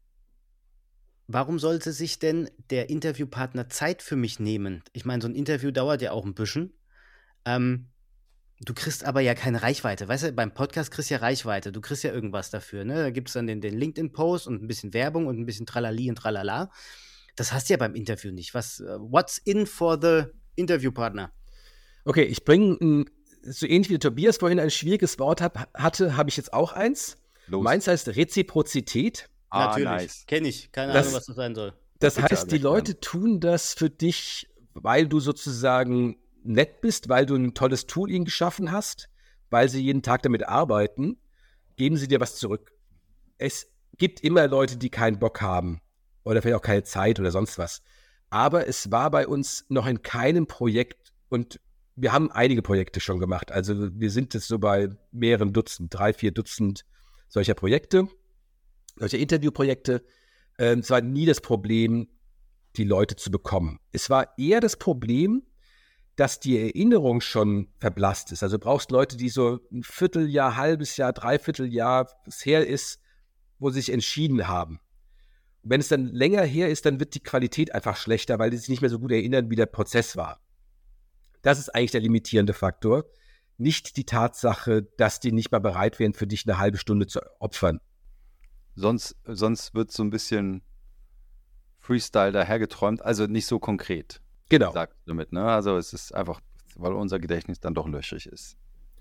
Speaker 2: warum sollte sich denn der Interviewpartner Zeit für mich nehmen? Ich meine, so ein Interview dauert ja auch ein bisschen. Ähm, du kriegst aber ja keine Reichweite. Weißt du, beim Podcast kriegst du ja Reichweite. Du kriegst ja irgendwas dafür. Ne? Da gibt es dann den, den LinkedIn-Post und ein bisschen Werbung und ein bisschen Tralali und Tralala. Das hast du ja beim Interview nicht. Was, uh, what's in for the Interviewpartner?
Speaker 3: Okay, ich bringe, so ähnlich wie der Tobias vorhin ein schwieriges Wort hab, hatte, habe ich jetzt auch eins. Los. Meins heißt Reziprozität.
Speaker 2: Ah, natürlich, nice. Kenne ich. Keine das, Ahnung, was das sein soll.
Speaker 3: Das Bitte heißt, die Leute werden. tun das für dich, weil du sozusagen nett bist, weil du ein tolles Tool ihnen geschaffen hast, weil sie jeden Tag damit arbeiten, geben sie dir was zurück. Es gibt immer Leute, die keinen Bock haben oder vielleicht auch keine Zeit oder sonst was. Aber es war bei uns noch in keinem Projekt und wir haben einige Projekte schon gemacht. Also wir sind jetzt so bei mehreren Dutzend, drei, vier Dutzend solcher Projekte, solcher Interviewprojekte. Ähm, es war nie das Problem, die Leute zu bekommen. Es war eher das Problem, dass die Erinnerung schon verblasst ist. Also du brauchst Leute, die so ein Vierteljahr, halbes Jahr, Dreivierteljahr her ist, wo sie sich entschieden haben. Und wenn es dann länger her ist, dann wird die Qualität einfach schlechter, weil die sich nicht mehr so gut erinnern, wie der Prozess war. Das ist eigentlich der limitierende Faktor. Nicht die Tatsache, dass die nicht mal bereit wären, für dich eine halbe Stunde zu opfern.
Speaker 4: Sonst, sonst wird so ein bisschen Freestyle dahergeträumt, also nicht so konkret.
Speaker 3: Genau.
Speaker 4: Sagt damit, ne? Also es ist einfach, weil unser Gedächtnis dann doch löchrig ist.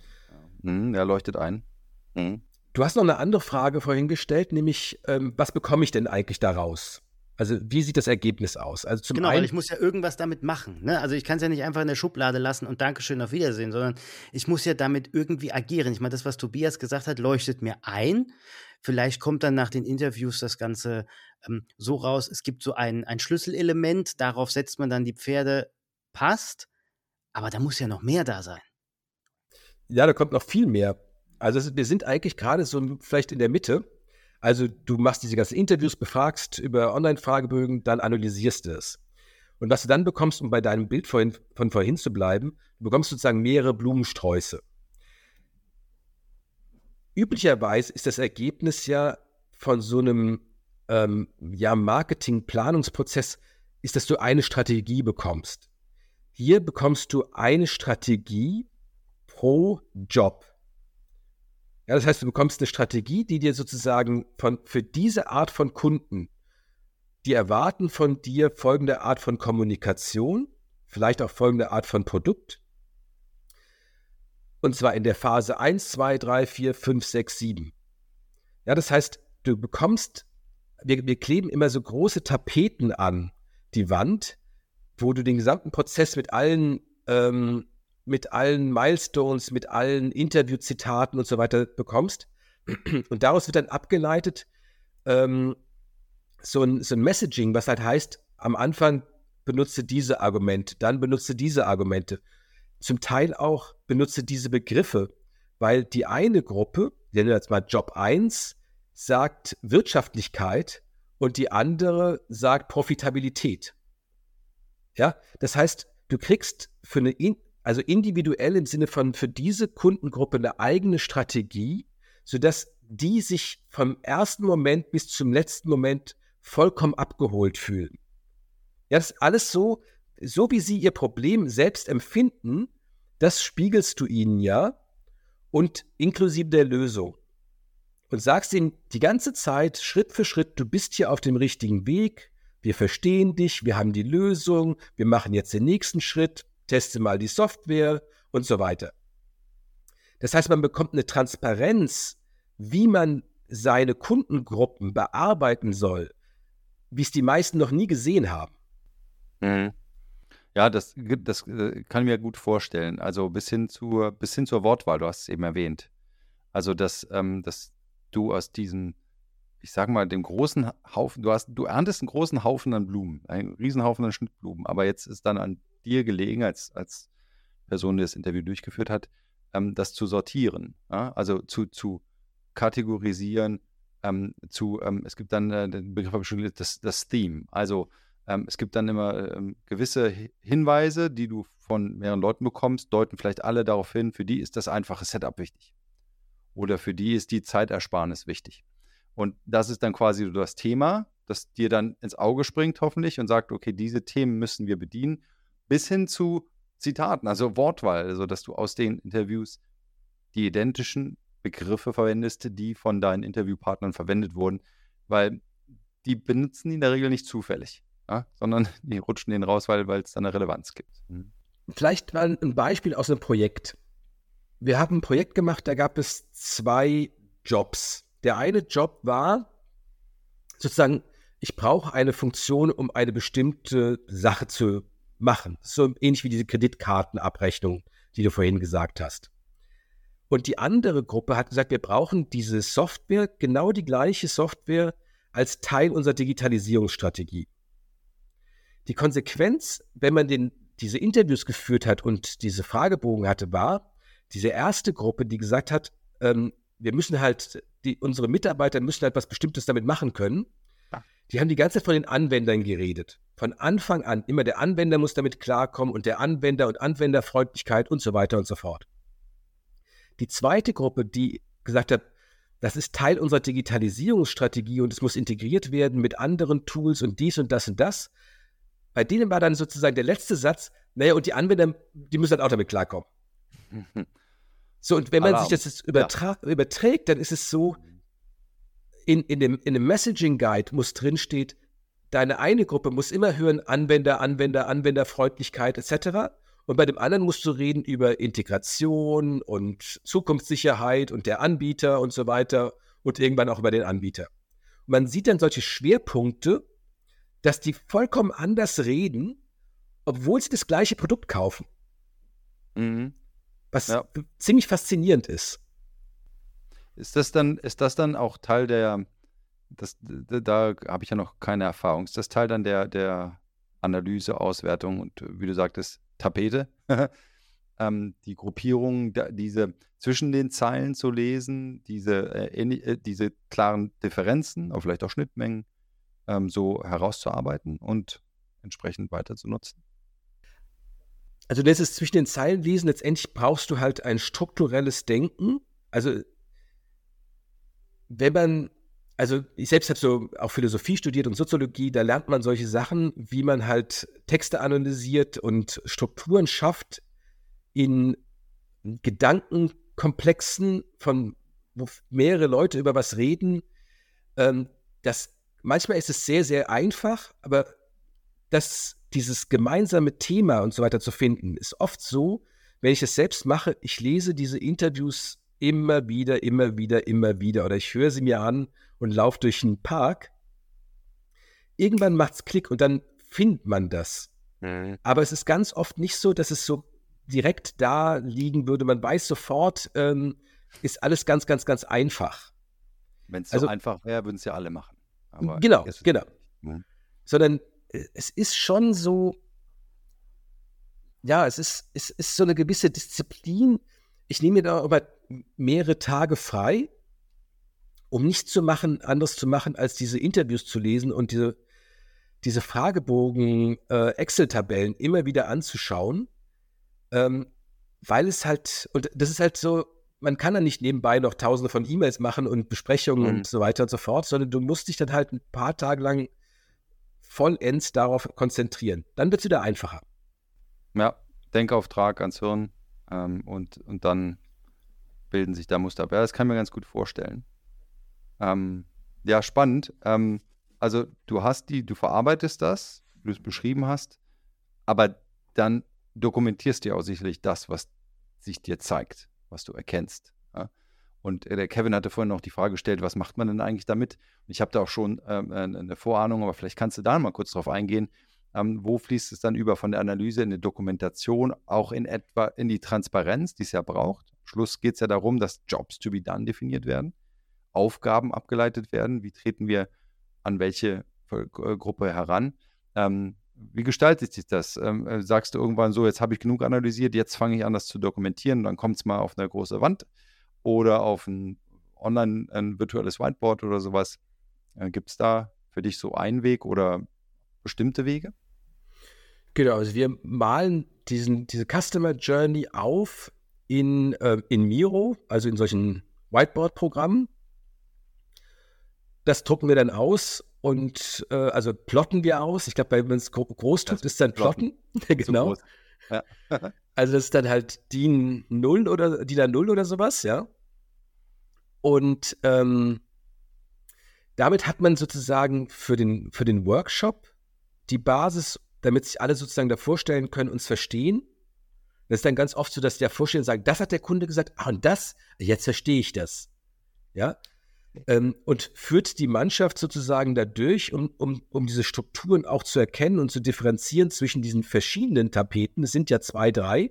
Speaker 4: Mhm, der leuchtet ein. Mhm.
Speaker 3: Du hast noch eine andere Frage vorhin gestellt, nämlich, ähm, was bekomme ich denn eigentlich daraus? Also wie sieht das Ergebnis aus? Also zum
Speaker 2: genau,
Speaker 3: einen,
Speaker 2: weil ich muss ja irgendwas damit machen. Ne? Also ich kann es ja nicht einfach in der Schublade lassen und Dankeschön, auf Wiedersehen, sondern ich muss ja damit irgendwie agieren. Ich meine, das, was Tobias gesagt hat, leuchtet mir ein. Vielleicht kommt dann nach den Interviews das Ganze ähm, so raus, es gibt so ein, ein Schlüsselelement, darauf setzt man dann die Pferde, passt, aber da muss ja noch mehr da sein.
Speaker 3: Ja, da kommt noch viel mehr. Also wir sind eigentlich gerade so vielleicht in der Mitte. Also du machst diese ganzen Interviews, befragst über Online-Fragebögen, dann analysierst du es. Und was du dann bekommst, um bei deinem Bild vorhin, von vorhin zu bleiben, du bekommst sozusagen mehrere Blumensträuße. üblicherweise ist das Ergebnis ja von so einem ähm, ja, Marketing-Planungsprozess, ist, dass du eine Strategie bekommst. Hier bekommst du eine Strategie pro Job. Ja, das heißt, du bekommst eine Strategie, die dir sozusagen von, für diese Art von Kunden, die erwarten von dir folgende Art von Kommunikation, vielleicht auch folgende Art von Produkt. Und zwar in der Phase eins, zwei, drei, vier, fünf, sechs, sieben. Ja, das heißt, du bekommst, wir, wir kleben immer so große Tapeten an die Wand, wo du den gesamten Prozess mit allen, ähm, mit allen Milestones, mit allen Interviewzitaten und so weiter bekommst. Und daraus wird dann abgeleitet ähm, so, ein, so ein Messaging, was halt heißt, am Anfang benutze diese Argumente, dann benutze diese Argumente. Zum Teil auch benutze diese Begriffe, weil die eine Gruppe, nennen wir jetzt mal Job eins, sagt Wirtschaftlichkeit und die andere sagt Profitabilität. Ja, das heißt, du kriegst für eine, also individuell im Sinne von für diese Kundengruppe eine eigene Strategie, sodass die sich vom ersten Moment bis zum letzten Moment vollkommen abgeholt fühlen. Ja, das ist alles so, so wie sie ihr Problem selbst empfinden, das spiegelst du ihnen ja und inklusive der Lösung. Und sagst ihnen die ganze Zeit, Schritt für Schritt, du bist hier auf dem richtigen Weg, wir verstehen dich, wir haben die Lösung, wir machen jetzt den nächsten Schritt, teste mal die Software und so weiter. Das heißt, man bekommt eine Transparenz, wie man seine Kundengruppen bearbeiten soll, wie es die meisten noch nie gesehen haben.
Speaker 4: Mhm. Ja, das, das äh, kann ich mir gut vorstellen. Also bis hin zur, bis hin zur Wortwahl, du hast es eben erwähnt. Also, dass, ähm, dass du aus diesen, ich sag mal, dem großen Haufen, du hast, du erntest einen großen Haufen an Blumen, einen Riesenhaufen an Schnittblumen, aber jetzt ist dann an dir gelegen, als, als Person, die das Interview durchgeführt hat, ähm, das zu sortieren, ja? Also zu, zu kategorisieren, ähm, zu, ähm, es gibt dann, äh, den Begriff habe ich schon gelesen, das, das Theme, also ähm, es gibt dann immer ähm, gewisse Hi- Hinweise, die du von mehreren Leuten bekommst, deuten vielleicht alle darauf hin, für die ist das einfache Setup wichtig. Oder für die ist die Zeitersparnis wichtig. Und das ist dann quasi so das Thema, das dir dann ins Auge springt hoffentlich und sagt, okay, diese Themen müssen wir bedienen, bis hin zu Zitaten, also Wortwahl, also dass du aus den Interviews die identischen Begriffe verwendest, die von deinen Interviewpartnern verwendet wurden, weil die benutzen die in der Regel nicht zufällig, ja, sondern die rutschen denen raus, weil weil es dann eine Relevanz gibt. Mhm.
Speaker 3: Vielleicht mal ein Beispiel aus einem Projekt. Wir haben ein Projekt gemacht, da gab es zwei Jobs. Der eine Job war sozusagen, ich brauche eine Funktion, um eine bestimmte Sache zu machen. So ähnlich wie diese Kreditkartenabrechnung, die du vorhin gesagt hast. Und die andere Gruppe hat gesagt, wir brauchen diese Software, genau die gleiche Software als Teil unserer Digitalisierungsstrategie. Die Konsequenz, wenn man den, diese Interviews geführt hat und diese Fragebogen hatte, war, diese erste Gruppe, die gesagt hat, ähm, wir müssen halt, die, unsere Mitarbeiter müssen halt was Bestimmtes damit machen können, ja. Die haben die ganze Zeit von den Anwendern geredet. Von Anfang an, immer der Anwender muss damit klarkommen und der Anwender und Anwenderfreundlichkeit und so weiter und so fort. Die zweite Gruppe, die gesagt hat, das ist Teil unserer Digitalisierungsstrategie und es muss integriert werden mit anderen Tools und dies und das und das. Bei denen war dann sozusagen der letzte Satz, naja, und die Anwender, die müssen halt auch damit klarkommen. So, und wenn man
Speaker 4: Alarm.
Speaker 3: sich das jetzt übertra- ja. überträgt, dann ist es so, in, in, dem, in dem Messaging Guide muss drinsteht, deine eine Gruppe muss immer hören, Anwender, Anwender, Anwenderfreundlichkeit et cetera. Und bei dem anderen musst du reden über Integration und Zukunftssicherheit und der Anbieter und so weiter und irgendwann auch über den Anbieter. Und man sieht dann solche Schwerpunkte, dass die vollkommen anders reden, obwohl sie das gleiche Produkt kaufen.
Speaker 4: Mhm.
Speaker 3: Was
Speaker 4: Ja.
Speaker 3: ziemlich faszinierend ist.
Speaker 4: Ist das dann, ist das dann auch Teil der, das, da, da habe ich ja noch keine Erfahrung, ist das Teil dann der, der Analyse, Auswertung und wie du sagtest, Tapete, ähm, die Gruppierung, da, diese zwischen den Zeilen zu lesen, diese, äh, ähnlich- äh, diese klaren Differenzen, aber vielleicht auch Schnittmengen, ähm, so herauszuarbeiten und entsprechend weiter zu nutzen?
Speaker 3: Also das ist zwischen den Zeilen lesen, letztendlich brauchst du halt ein strukturelles Denken. Also wenn man, also ich selbst habe so auch Philosophie studiert und Soziologie, da lernt man solche Sachen, wie man halt Texte analysiert und Strukturen schafft in Gedankenkomplexen, von wo mehrere Leute über was reden. Ähm, das, manchmal ist es sehr, sehr einfach, aber das, dieses gemeinsame Thema und so weiter zu finden, ist oft so, wenn ich es selbst mache, ich lese diese Interviews immer wieder, immer wieder, immer wieder oder ich höre sie mir an und laufe durch einen Park. Irgendwann macht es Klick und dann findet man das. Mhm. Aber es ist ganz oft nicht so, dass es so direkt da liegen würde. Man weiß sofort, ähm, ist alles ganz, ganz, ganz einfach.
Speaker 4: Wenn es so also, einfach wäre, würden es ja alle machen.
Speaker 3: Aber genau, genau. Mhm. Sondern es ist schon so, ja, es ist, es ist so eine gewisse Disziplin. Ich nehme mir da aber mehrere Tage frei, um nichts zu machen, anderes zu machen, als diese Interviews zu lesen und diese, diese Fragebogen, äh, Excel-Tabellen immer wieder anzuschauen, ähm, weil es halt, und das ist halt so, man kann dann nicht nebenbei noch tausende von E-Mails machen und Besprechungen mhm. und so weiter und so fort, sondern du musst dich dann halt ein paar Tage lang vollends darauf konzentrieren. Dann wird es wieder einfacher.
Speaker 4: Ja, Denkauftrag ans Hirn ähm, und, und dann bilden sich da Muster ab. Ja, das kann ich mir ganz gut vorstellen. Ähm, ja, spannend. Ähm, also du hast die, du verarbeitest das, wie du es beschrieben hast, aber dann dokumentierst du ja auch sicherlich das, was sich dir zeigt, was du erkennst. Ja? Und der Kevin hatte vorhin noch die Frage gestellt, was macht man denn eigentlich damit? Ich habe da auch schon ähm, eine Vorahnung, aber vielleicht kannst du da mal kurz drauf eingehen. Ähm, wo fließt es dann über von der Analyse in die Dokumentation, auch in etwa in die Transparenz, die es ja braucht? Am Schluss geht es ja darum, dass Jobs to be done definiert werden, Aufgaben abgeleitet werden. Wie treten wir an welche Gruppe heran? Ähm, wie gestaltet sich das? Ähm, sagst du irgendwann so, jetzt habe ich genug analysiert, jetzt fange ich an, das zu dokumentieren, dann kommt es mal auf eine große Wand oder auf ein online ein virtuelles Whiteboard oder sowas. Äh, Gibt es da für dich so einen Weg oder bestimmte Wege?
Speaker 3: Genau, also wir malen diesen, diese Customer Journey auf in, äh, in Miro, also in solchen Whiteboard-Programmen. Das drucken wir dann aus und äh, also plotten wir aus. Ich glaube, wenn man es groß tut, ist dann plotten. plotten. Genau. Ja. Also das ist dann halt D I N null oder D I N A null oder sowas, ja. Und ähm, damit hat man sozusagen für den, für den Workshop die Basis, damit sich alle sozusagen da vorstellen können, uns verstehen. Das ist dann ganz oft so, dass die da vorstellen und sagen, das hat der Kunde gesagt, ah, und das, jetzt verstehe ich das. Ja. Ähm, und führt die Mannschaft sozusagen da durch, um, um, um diese Strukturen auch zu erkennen und zu differenzieren zwischen diesen verschiedenen Tapeten. Es sind ja zwei, drei,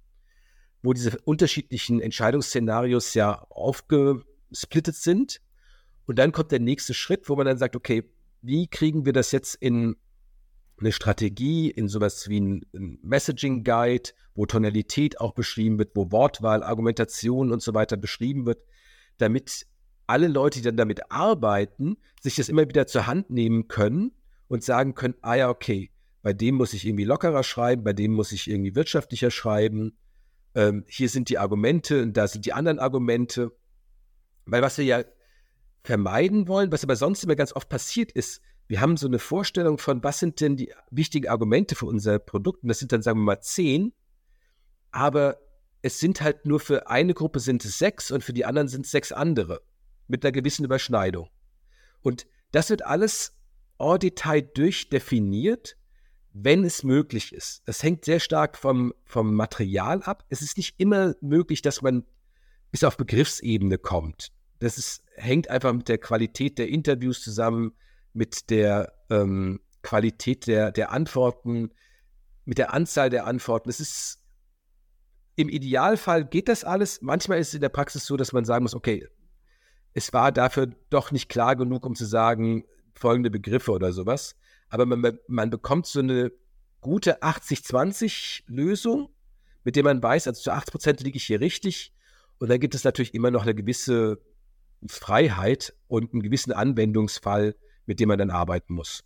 Speaker 3: wo diese unterschiedlichen Entscheidungsszenarios ja aufgesplittet sind. Und dann kommt der nächste Schritt, wo man dann sagt, okay, wie kriegen wir das jetzt in eine Strategie, in sowas wie ein, ein Messaging Guide, wo Tonalität auch beschrieben wird, wo Wortwahl, Argumentation und so weiter beschrieben wird, damit alle Leute, die dann damit arbeiten, sich das immer wieder zur Hand nehmen können und sagen können, ah ja, okay, bei dem muss ich irgendwie lockerer schreiben, bei dem muss ich irgendwie wirtschaftlicher schreiben, ähm, hier sind die Argumente und da sind die anderen Argumente. Weil was wir ja vermeiden wollen, was aber sonst immer ganz oft passiert ist, wir haben so eine Vorstellung von, was sind denn die wichtigen Argumente für unser Produkt, und das sind dann, sagen wir mal, zehn, aber es sind halt nur für eine Gruppe sind es sechs und für die anderen sind es sechs andere. Mit einer gewissen Überschneidung. Und das wird alles en Detail durchdefiniert, wenn es möglich ist. Das hängt sehr stark vom, vom Material ab. Es ist nicht immer möglich, dass man bis auf Begriffsebene kommt. Das ist, hängt einfach mit der Qualität der Interviews zusammen, mit der ähm, Qualität der, der Antworten, mit der Anzahl der Antworten. Es ist im Idealfall geht das alles. Manchmal ist es in der Praxis so, dass man sagen muss, okay, es war dafür doch nicht klar genug, um zu sagen, folgende Begriffe oder sowas. Aber man, man bekommt so eine gute achtzig zwanzig Lösung, mit der man weiß, also zu achtzig Prozent liege ich hier richtig. Und dann gibt es natürlich immer noch eine gewisse Freiheit und einen gewissen Anwendungsfall, mit dem man dann arbeiten muss.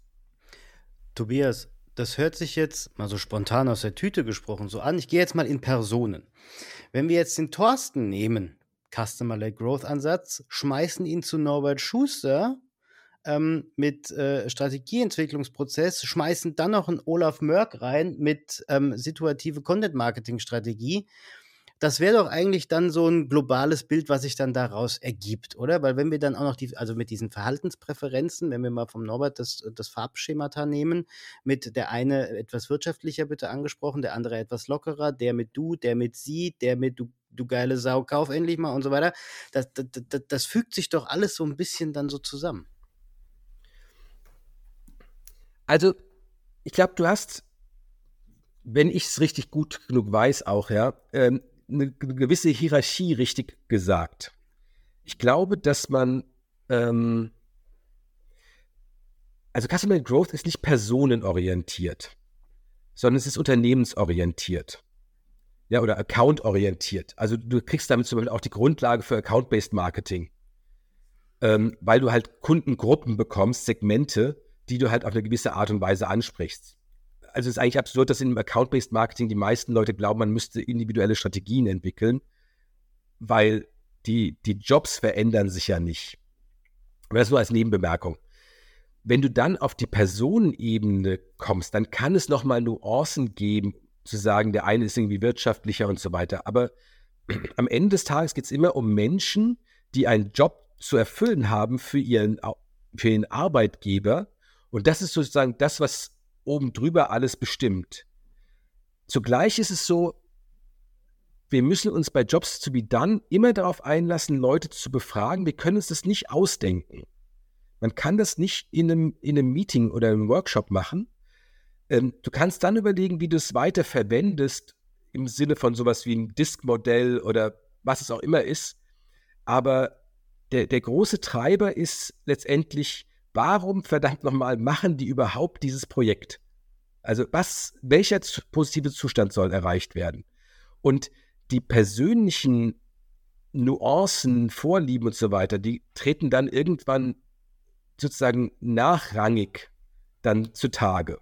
Speaker 2: Tobias, das hört sich jetzt mal so spontan aus der Tüte gesprochen so an. Ich gehe jetzt mal in Personen. Wenn wir jetzt den Thorsten nehmen, Customer-led Growth-Ansatz, schmeißen ihn zu Norbert Schuster ähm, mit äh, Strategieentwicklungsprozess, schmeißen dann noch einen Olaf Mörk rein mit ähm, situative Content-Marketing-Strategie. Das wäre doch eigentlich dann so ein globales Bild, was sich dann daraus ergibt, oder? Weil wenn wir dann auch noch die, also mit diesen Verhaltenspräferenzen, wenn wir mal vom Norbert das, das Farbschemata nehmen, mit der eine etwas wirtschaftlicher bitte angesprochen, der andere etwas lockerer, der mit du, der mit sie, der mit du, du geile Sau, kauf endlich mal und so weiter. Das, das, das, das fügt sich doch alles so ein bisschen dann so zusammen.
Speaker 3: Also, ich glaube, du hast, wenn ich es richtig gut genug weiß auch, ja, ähm, eine gewisse Hierarchie richtig gesagt. Ich glaube, dass man, ähm, also Customer Growth ist nicht personenorientiert, sondern es ist unternehmensorientiert. Ja, oder account-orientiert. Also du kriegst damit zum Beispiel auch die Grundlage für Account-Based Marketing, ähm, weil du halt Kundengruppen bekommst, Segmente, die du halt auf eine gewisse Art und Weise ansprichst. Also es ist eigentlich absurd, dass in dem Account-Based Marketing die meisten Leute glauben, man müsste individuelle Strategien entwickeln, weil die, die Jobs verändern sich ja nicht. Aber das nur als Nebenbemerkung. Wenn du dann auf die Personenebene kommst, dann kann es nochmal Nuancen geben, zu sagen, der eine ist irgendwie wirtschaftlicher und so weiter. Aber am Ende des Tages geht es immer um Menschen, die einen Job zu erfüllen haben für ihren, für ihren Arbeitgeber. Und das ist sozusagen das, was oben drüber alles bestimmt. Zugleich ist es so, wir müssen uns bei Jobs to be done immer darauf einlassen, Leute zu befragen. Wir können uns das nicht ausdenken. Man kann das nicht in einem, in einem Meeting oder einem Workshop machen. Ähm, du kannst dann überlegen, wie du es weiter verwendest, im Sinne von sowas wie ein Disk-Modell oder was es auch immer ist. Aber der, der große Treiber ist letztendlich, warum verdammt nochmal machen die überhaupt dieses Projekt? Also was, welcher positive Zustand soll erreicht werden? Und die persönlichen Nuancen, Vorlieben und so weiter, die treten dann irgendwann sozusagen nachrangig dann zutage.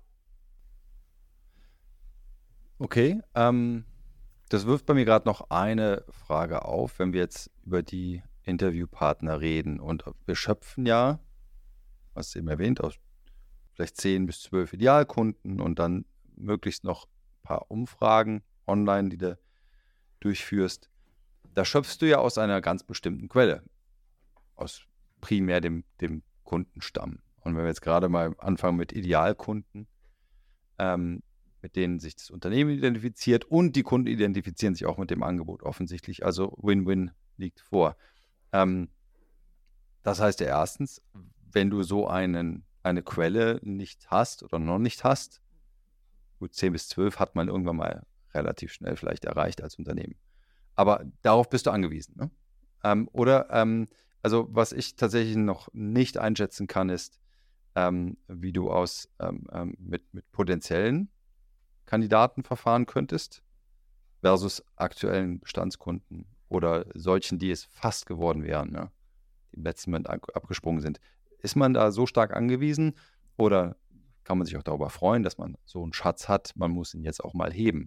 Speaker 4: Okay, ähm, das wirft bei mir gerade noch eine Frage auf, wenn wir jetzt über die Interviewpartner reden. Und wir schöpfen ja, was eben erwähnt, aus vielleicht zehn bis zwölf Idealkunden und dann möglichst noch ein paar Umfragen online, die du durchführst. Da schöpfst du ja aus einer ganz bestimmten Quelle, aus primär dem, dem Kundenstamm. Und wenn wir jetzt gerade mal anfangen mit Idealkunden, ähm, mit denen sich das Unternehmen identifiziert und die Kunden identifizieren sich auch mit dem Angebot offensichtlich. Also Win-Win liegt vor. Ähm, das heißt ja erstens, wenn du so einen, eine Quelle nicht hast oder noch nicht hast, gut, zehn bis zwölf hat man irgendwann mal relativ schnell vielleicht erreicht als Unternehmen. Aber darauf bist du angewiesen. Ne? Ähm, oder, ähm, also was ich tatsächlich noch nicht einschätzen kann, ist, ähm, wie du aus ähm, ähm, mit, mit potenziellen Kandidaten verfahren könntest versus aktuellen Bestandskunden oder solchen, die es fast geworden wären, ne? Die im letzten Moment ab- abgesprungen sind. Ist man da so stark angewiesen oder kann man sich auch darüber freuen, dass man so einen Schatz hat, man muss ihn jetzt auch mal heben?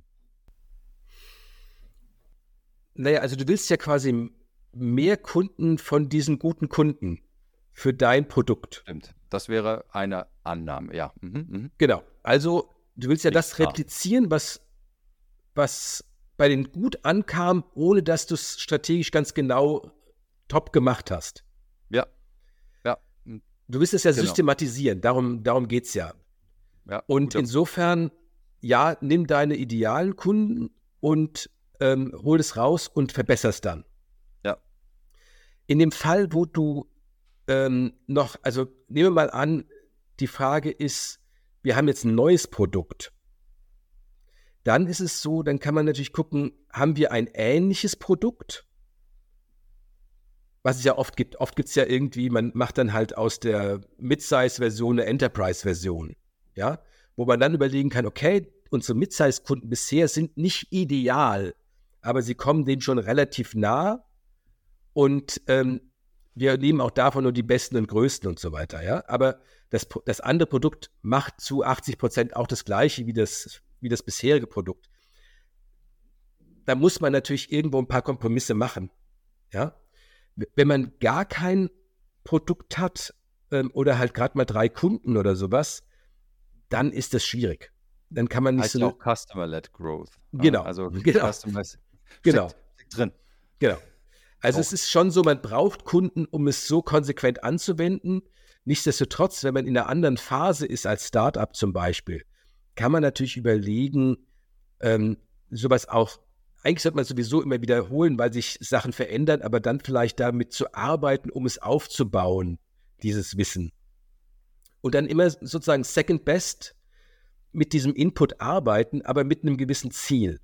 Speaker 3: Naja, also du willst ja quasi mehr Kunden von diesen guten Kunden für dein Produkt.
Speaker 4: Stimmt. Das wäre eine Annahme, ja. Mhm, mhm.
Speaker 3: Genau. Also du willst ja
Speaker 4: Liegt
Speaker 3: das
Speaker 4: klar.
Speaker 3: replizieren, was, was bei denen gut ankam, ohne dass du es strategisch ganz genau top gemacht hast.
Speaker 4: Ja. Ja. Mhm.
Speaker 3: Du willst es ja
Speaker 4: Genau.
Speaker 3: systematisieren, darum, darum geht es ja.
Speaker 4: Ja.
Speaker 3: Und
Speaker 4: Guter-
Speaker 3: insofern, ja, nimm deine idealen Kunden und ähm, hol es raus und verbessere es dann.
Speaker 4: Ja.
Speaker 3: In dem Fall, wo du ähm, noch, also nehmen wir mal an, die Frage ist, wir haben jetzt ein neues Produkt. Dann ist es so, dann kann man natürlich gucken, haben wir ein ähnliches Produkt? Was es ja oft gibt. Oft gibt es ja irgendwie, man macht dann halt aus der Mid-Size-Version eine Enterprise-Version. Ja? Wo man dann überlegen kann, okay, unsere Mid-Size-Kunden bisher sind nicht ideal, aber sie kommen dem schon relativ nah und ähm, wir nehmen auch davon nur die Besten und Größten und so weiter. Ja? Aber das, das andere Produkt macht zu achtzig Prozent auch das Gleiche wie das, wie das bisherige Produkt. Da muss man natürlich irgendwo ein paar Kompromisse machen. Ja, wenn man gar kein Produkt hat ähm, oder halt gerade mal drei Kunden oder sowas, dann ist das schwierig. Dann kann man nicht
Speaker 4: Heißt
Speaker 3: so
Speaker 4: ja
Speaker 3: eine,
Speaker 4: auch Customer-led Growth. ne?
Speaker 3: genau,
Speaker 4: Also
Speaker 3: genau,
Speaker 4: Customer ist-
Speaker 3: genau,
Speaker 4: steckt, steckt drin.
Speaker 3: genau. Also es
Speaker 4: Auch.
Speaker 3: ist schon so, man braucht Kunden, um es so konsequent anzuwenden. Nichtsdestotrotz, wenn man in einer anderen Phase ist als Startup zum Beispiel, kann man natürlich überlegen, ähm, sowas auch, eigentlich sollte man sowieso immer wiederholen, weil sich Sachen verändern, aber dann vielleicht damit zu arbeiten, um es aufzubauen, dieses Wissen. Und dann immer sozusagen second best mit diesem Input arbeiten, aber mit einem gewissen Ziel.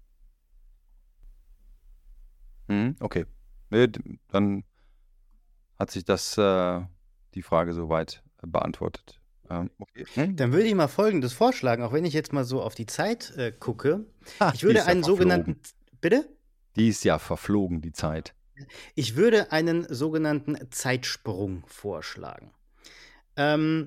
Speaker 4: Mhm, okay. Nee, d- dann hat sich das, äh, die Frage soweit äh, beantwortet. Ähm, okay. Hm?
Speaker 2: Dann würde ich mal Folgendes vorschlagen, auch wenn ich jetzt mal so auf die Zeit äh, gucke.
Speaker 4: Ha,
Speaker 2: Ich
Speaker 4: die
Speaker 2: würde
Speaker 4: ist ja
Speaker 2: einen
Speaker 4: verflogen.
Speaker 2: sogenannten, bitte?
Speaker 4: Die ist ja verflogen, die Zeit.
Speaker 2: Ich würde einen sogenannten Zeitsprung vorschlagen. Ähm,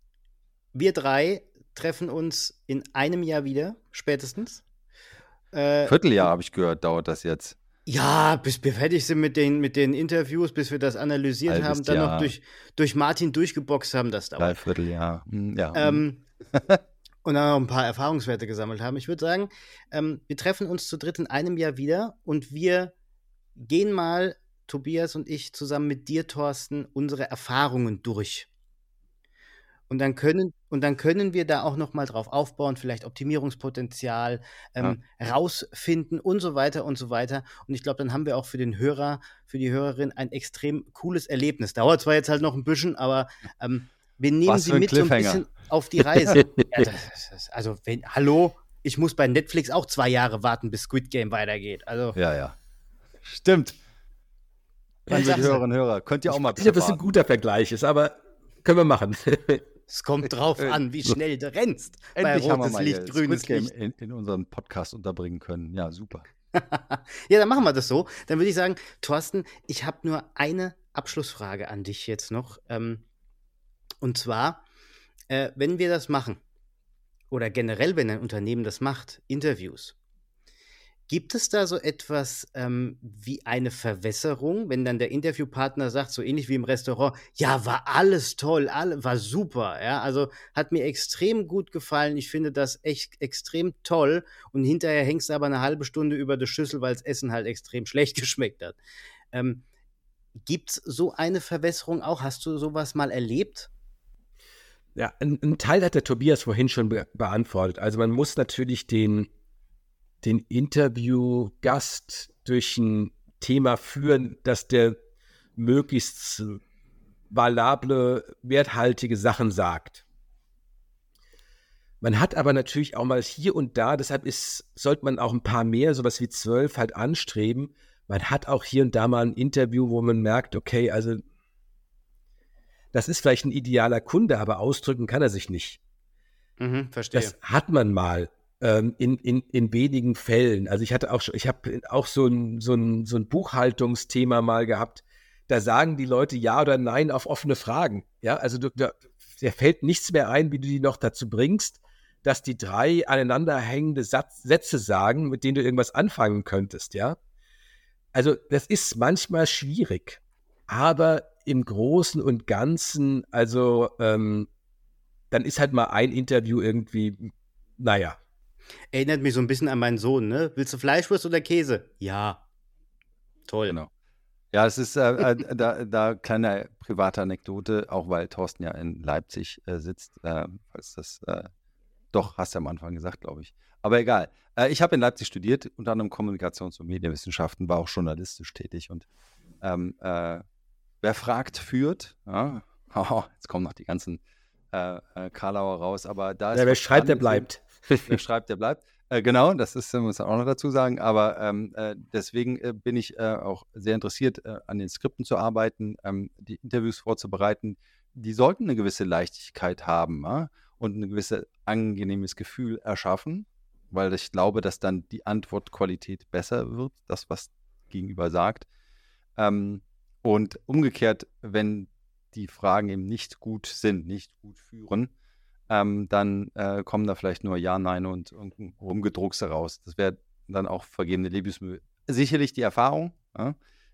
Speaker 2: wir drei treffen uns in einem Jahr wieder, spätestens. Äh,
Speaker 4: Vierteljahr habe ich gehört, dauert das jetzt.
Speaker 2: ja, bis wir fertig sind mit den, mit den Interviews, bis wir das analysiert
Speaker 4: Halbes
Speaker 2: haben, dann noch
Speaker 4: Jahr.
Speaker 2: durch, durch Martin durchgeboxt haben, das dauert.
Speaker 4: Dreivierteljahr. Hm, ja. hm.
Speaker 2: Ähm, und dann noch ein paar Erfahrungswerte gesammelt haben. Ich würde sagen, ähm, wir treffen uns zu dritt in einem Jahr wieder und wir gehen mal, Tobias und ich, zusammen mit dir, Thorsten, unsere Erfahrungen durch. Und dann können, und dann können wir da auch noch mal drauf aufbauen, vielleicht Optimierungspotenzial ähm, rausfinden und so weiter und so weiter. Und ich glaube, dann haben wir auch für den Hörer, für die Hörerin ein extrem cooles Erlebnis. Dauert zwar jetzt halt noch ein bisschen, aber ähm, wir nehmen
Speaker 4: Was
Speaker 2: sie
Speaker 4: für ein
Speaker 2: mit so ein
Speaker 4: Cliffhanger.
Speaker 2: bisschen auf die Reise. Ja, das ist, also, wenn, hallo, ich muss bei Netflix auch zwei Jahre warten, bis Squid Game weitergeht. Also,
Speaker 4: Ja, ja. Stimmt.
Speaker 2: was
Speaker 4: Liebe
Speaker 2: sagst du?
Speaker 4: Hörerinnen und Hörer, könnt ihr auch mal
Speaker 3: Ich weiß nicht, ob das ein
Speaker 4: warten.
Speaker 3: guter Vergleich ist, aber können wir machen.
Speaker 2: Es kommt drauf
Speaker 4: Äh,
Speaker 2: an, wie schnell du rennst. Bei
Speaker 4: Endlich haben wir
Speaker 2: rotes
Speaker 4: mal
Speaker 2: Licht,
Speaker 4: hier
Speaker 2: grünes
Speaker 4: Squid Game
Speaker 2: Licht.
Speaker 4: in, in unseren Podcast unterbringen können. Ja, super.
Speaker 2: Ja, dann machen wir das so. Dann würde ich sagen, Thorsten, ich habe nur eine Abschlussfrage an dich jetzt noch. Ähm, und zwar, äh, wenn wir das machen, oder generell, wenn ein Unternehmen das macht, Interviews, gibt es da so etwas ähm, wie eine Verwässerung, wenn dann der Interviewpartner sagt, so ähnlich wie im Restaurant, ja, war alles toll, alle, war super, ja, also hat mir extrem gut gefallen, ich finde das echt extrem toll und hinterher hängst du aber eine halbe Stunde über die Schüssel, weil das Essen halt extrem schlecht geschmeckt hat. Ähm, Gibt es so eine Verwässerung auch? Hast du sowas mal erlebt?
Speaker 3: Ja, ein, ein Teil hat der Tobias vorhin schon be beantwortet. Also man muss natürlich den, den Interviewgast durch ein Thema führen, dass der möglichst valable, werthaltige Sachen sagt. Man hat aber natürlich auch mal hier und da, deshalb ist, sollte man auch ein paar mehr, sowas wie zwölf halt anstreben. Man hat auch hier und da mal ein Interview, wo man merkt, okay, also das ist vielleicht ein idealer Kunde, aber ausdrücken kann er sich nicht.
Speaker 2: Mhm, verstehe.
Speaker 3: Das hat man mal ähm, in, in, in wenigen Fällen. Also ich hatte auch schon, ich habe auch so ein, so, ein, so ein Buchhaltungsthema mal gehabt. Da sagen die Leute ja oder nein auf offene Fragen. Ja, also du, da, dir fällt nichts mehr ein, wie du die noch dazu bringst, dass die drei aneinanderhängende Satz, Sätze sagen, mit denen du irgendwas anfangen könntest. Ja, also das ist manchmal schwierig, aber im Großen und Ganzen, also ähm, dann ist halt mal ein Interview irgendwie, naja.
Speaker 2: Erinnert mich so ein bisschen an meinen Sohn, ne? Willst du Fleischwurst oder Käse? Ja. Toll.
Speaker 4: Genau. Ja, es ist äh, äh, da, da kleine private Anekdote, auch weil Thorsten ja in Leipzig äh, sitzt. Äh, falls das äh, doch, hast du am Anfang gesagt, glaube ich. Aber egal. Äh, ich habe in Leipzig studiert, unter anderem Kommunikations- und Medienwissenschaften, war auch journalistisch tätig und ähm, äh, wer fragt, führt. Ja? Jetzt kommen noch die ganzen äh, äh, Karlauer raus, aber da ist
Speaker 3: Ja, wer
Speaker 4: was
Speaker 3: schreibt, der
Speaker 4: dran,
Speaker 3: bleibt.
Speaker 4: Wer schreibt, der bleibt. Äh, genau, das ist, äh, muss man auch noch dazu sagen. Aber ähm, äh, deswegen äh, bin ich äh, auch sehr interessiert, äh, an den Skripten zu arbeiten, ähm, die Interviews vorzubereiten. Die sollten eine gewisse Leichtigkeit haben, ja? Und ein gewisses angenehmes Gefühl erschaffen, weil ich glaube, dass dann die Antwortqualität besser wird, das, was Gegenüber sagt. Ähm, und umgekehrt, wenn die Fragen eben nicht gut sind, nicht gut führen, ähm, dann äh, kommen da vielleicht nur Ja, Nein und irgendein Rumgedruckse raus. Das wäre dann auch vergebene Liebesmühe. Sicherlich die Erfahrung. Ja? Ich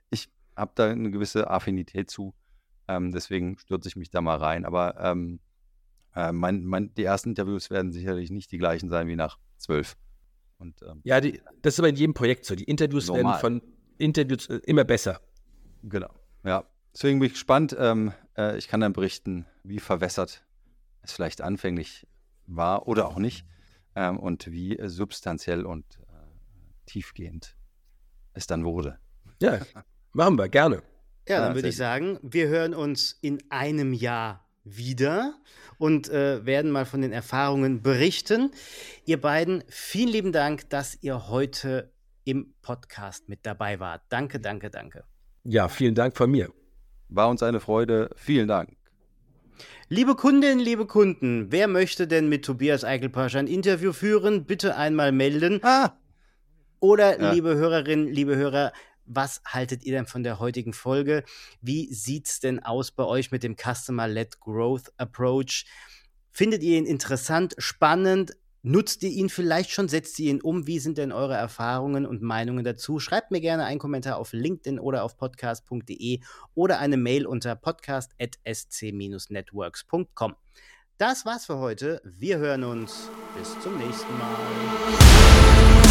Speaker 4: habe da eine gewisse Affinität zu. Ähm, deswegen stürze ich mich da mal rein. Aber ähm, äh, mein, mein, die ersten Interviews werden sicherlich nicht die gleichen sein wie nach zwölf. Und, ähm,
Speaker 3: ja, die, das ist aber in jedem Projekt so. Die Interviews normal. werden von Interviews immer besser.
Speaker 4: Genau, ja. Deswegen bin ich gespannt. Ähm, äh, ich kann dann berichten, wie verwässert es vielleicht anfänglich war oder auch nicht. Ähm, und wie äh, substanziell und äh, tiefgehend es dann wurde.
Speaker 3: Ja, machen wir, gerne.
Speaker 2: Ja, dann
Speaker 4: Ja,
Speaker 2: würde
Speaker 4: sehr
Speaker 2: ich sagen, wir hören uns in einem Jahr wieder und äh, werden mal von den Erfahrungen berichten. Ihr beiden, vielen lieben Dank, dass ihr heute im Podcast mit dabei wart. Danke, danke, danke.
Speaker 3: Ja, vielen Dank von mir.
Speaker 4: War uns eine Freude. Vielen Dank.
Speaker 2: Liebe Kundinnen, liebe Kunden, wer möchte denn mit Tobias Eichelpasch ein Interview führen? Bitte einmal melden.
Speaker 4: Ah!
Speaker 2: Oder,
Speaker 4: Ja.
Speaker 2: liebe Hörerinnen, liebe Hörer, was haltet ihr denn von der heutigen Folge? Wie sieht's denn aus bei euch mit dem Customer-Led Growth Approach? Findet ihr ihn interessant, spannend? Nutzt ihr ihn vielleicht schon? Setzt ihr ihn um? Wie sind denn eure Erfahrungen und Meinungen dazu? Schreibt mir gerne einen Kommentar auf LinkedIn oder auf podcast punkt de oder eine Mail unter podcast at s c dash networks punkt com. Das war's für heute. Wir hören uns. Bis zum nächsten Mal.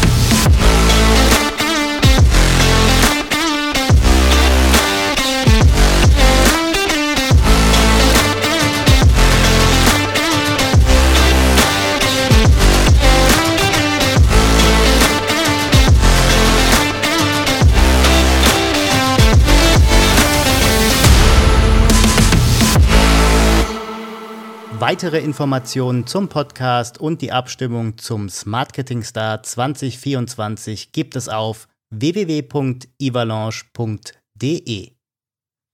Speaker 2: Weitere Informationen zum Podcast und die Abstimmung zum Smartmarketing Star zwanzig vierundzwanzig gibt es auf w w w punkt ivalanche punkt de.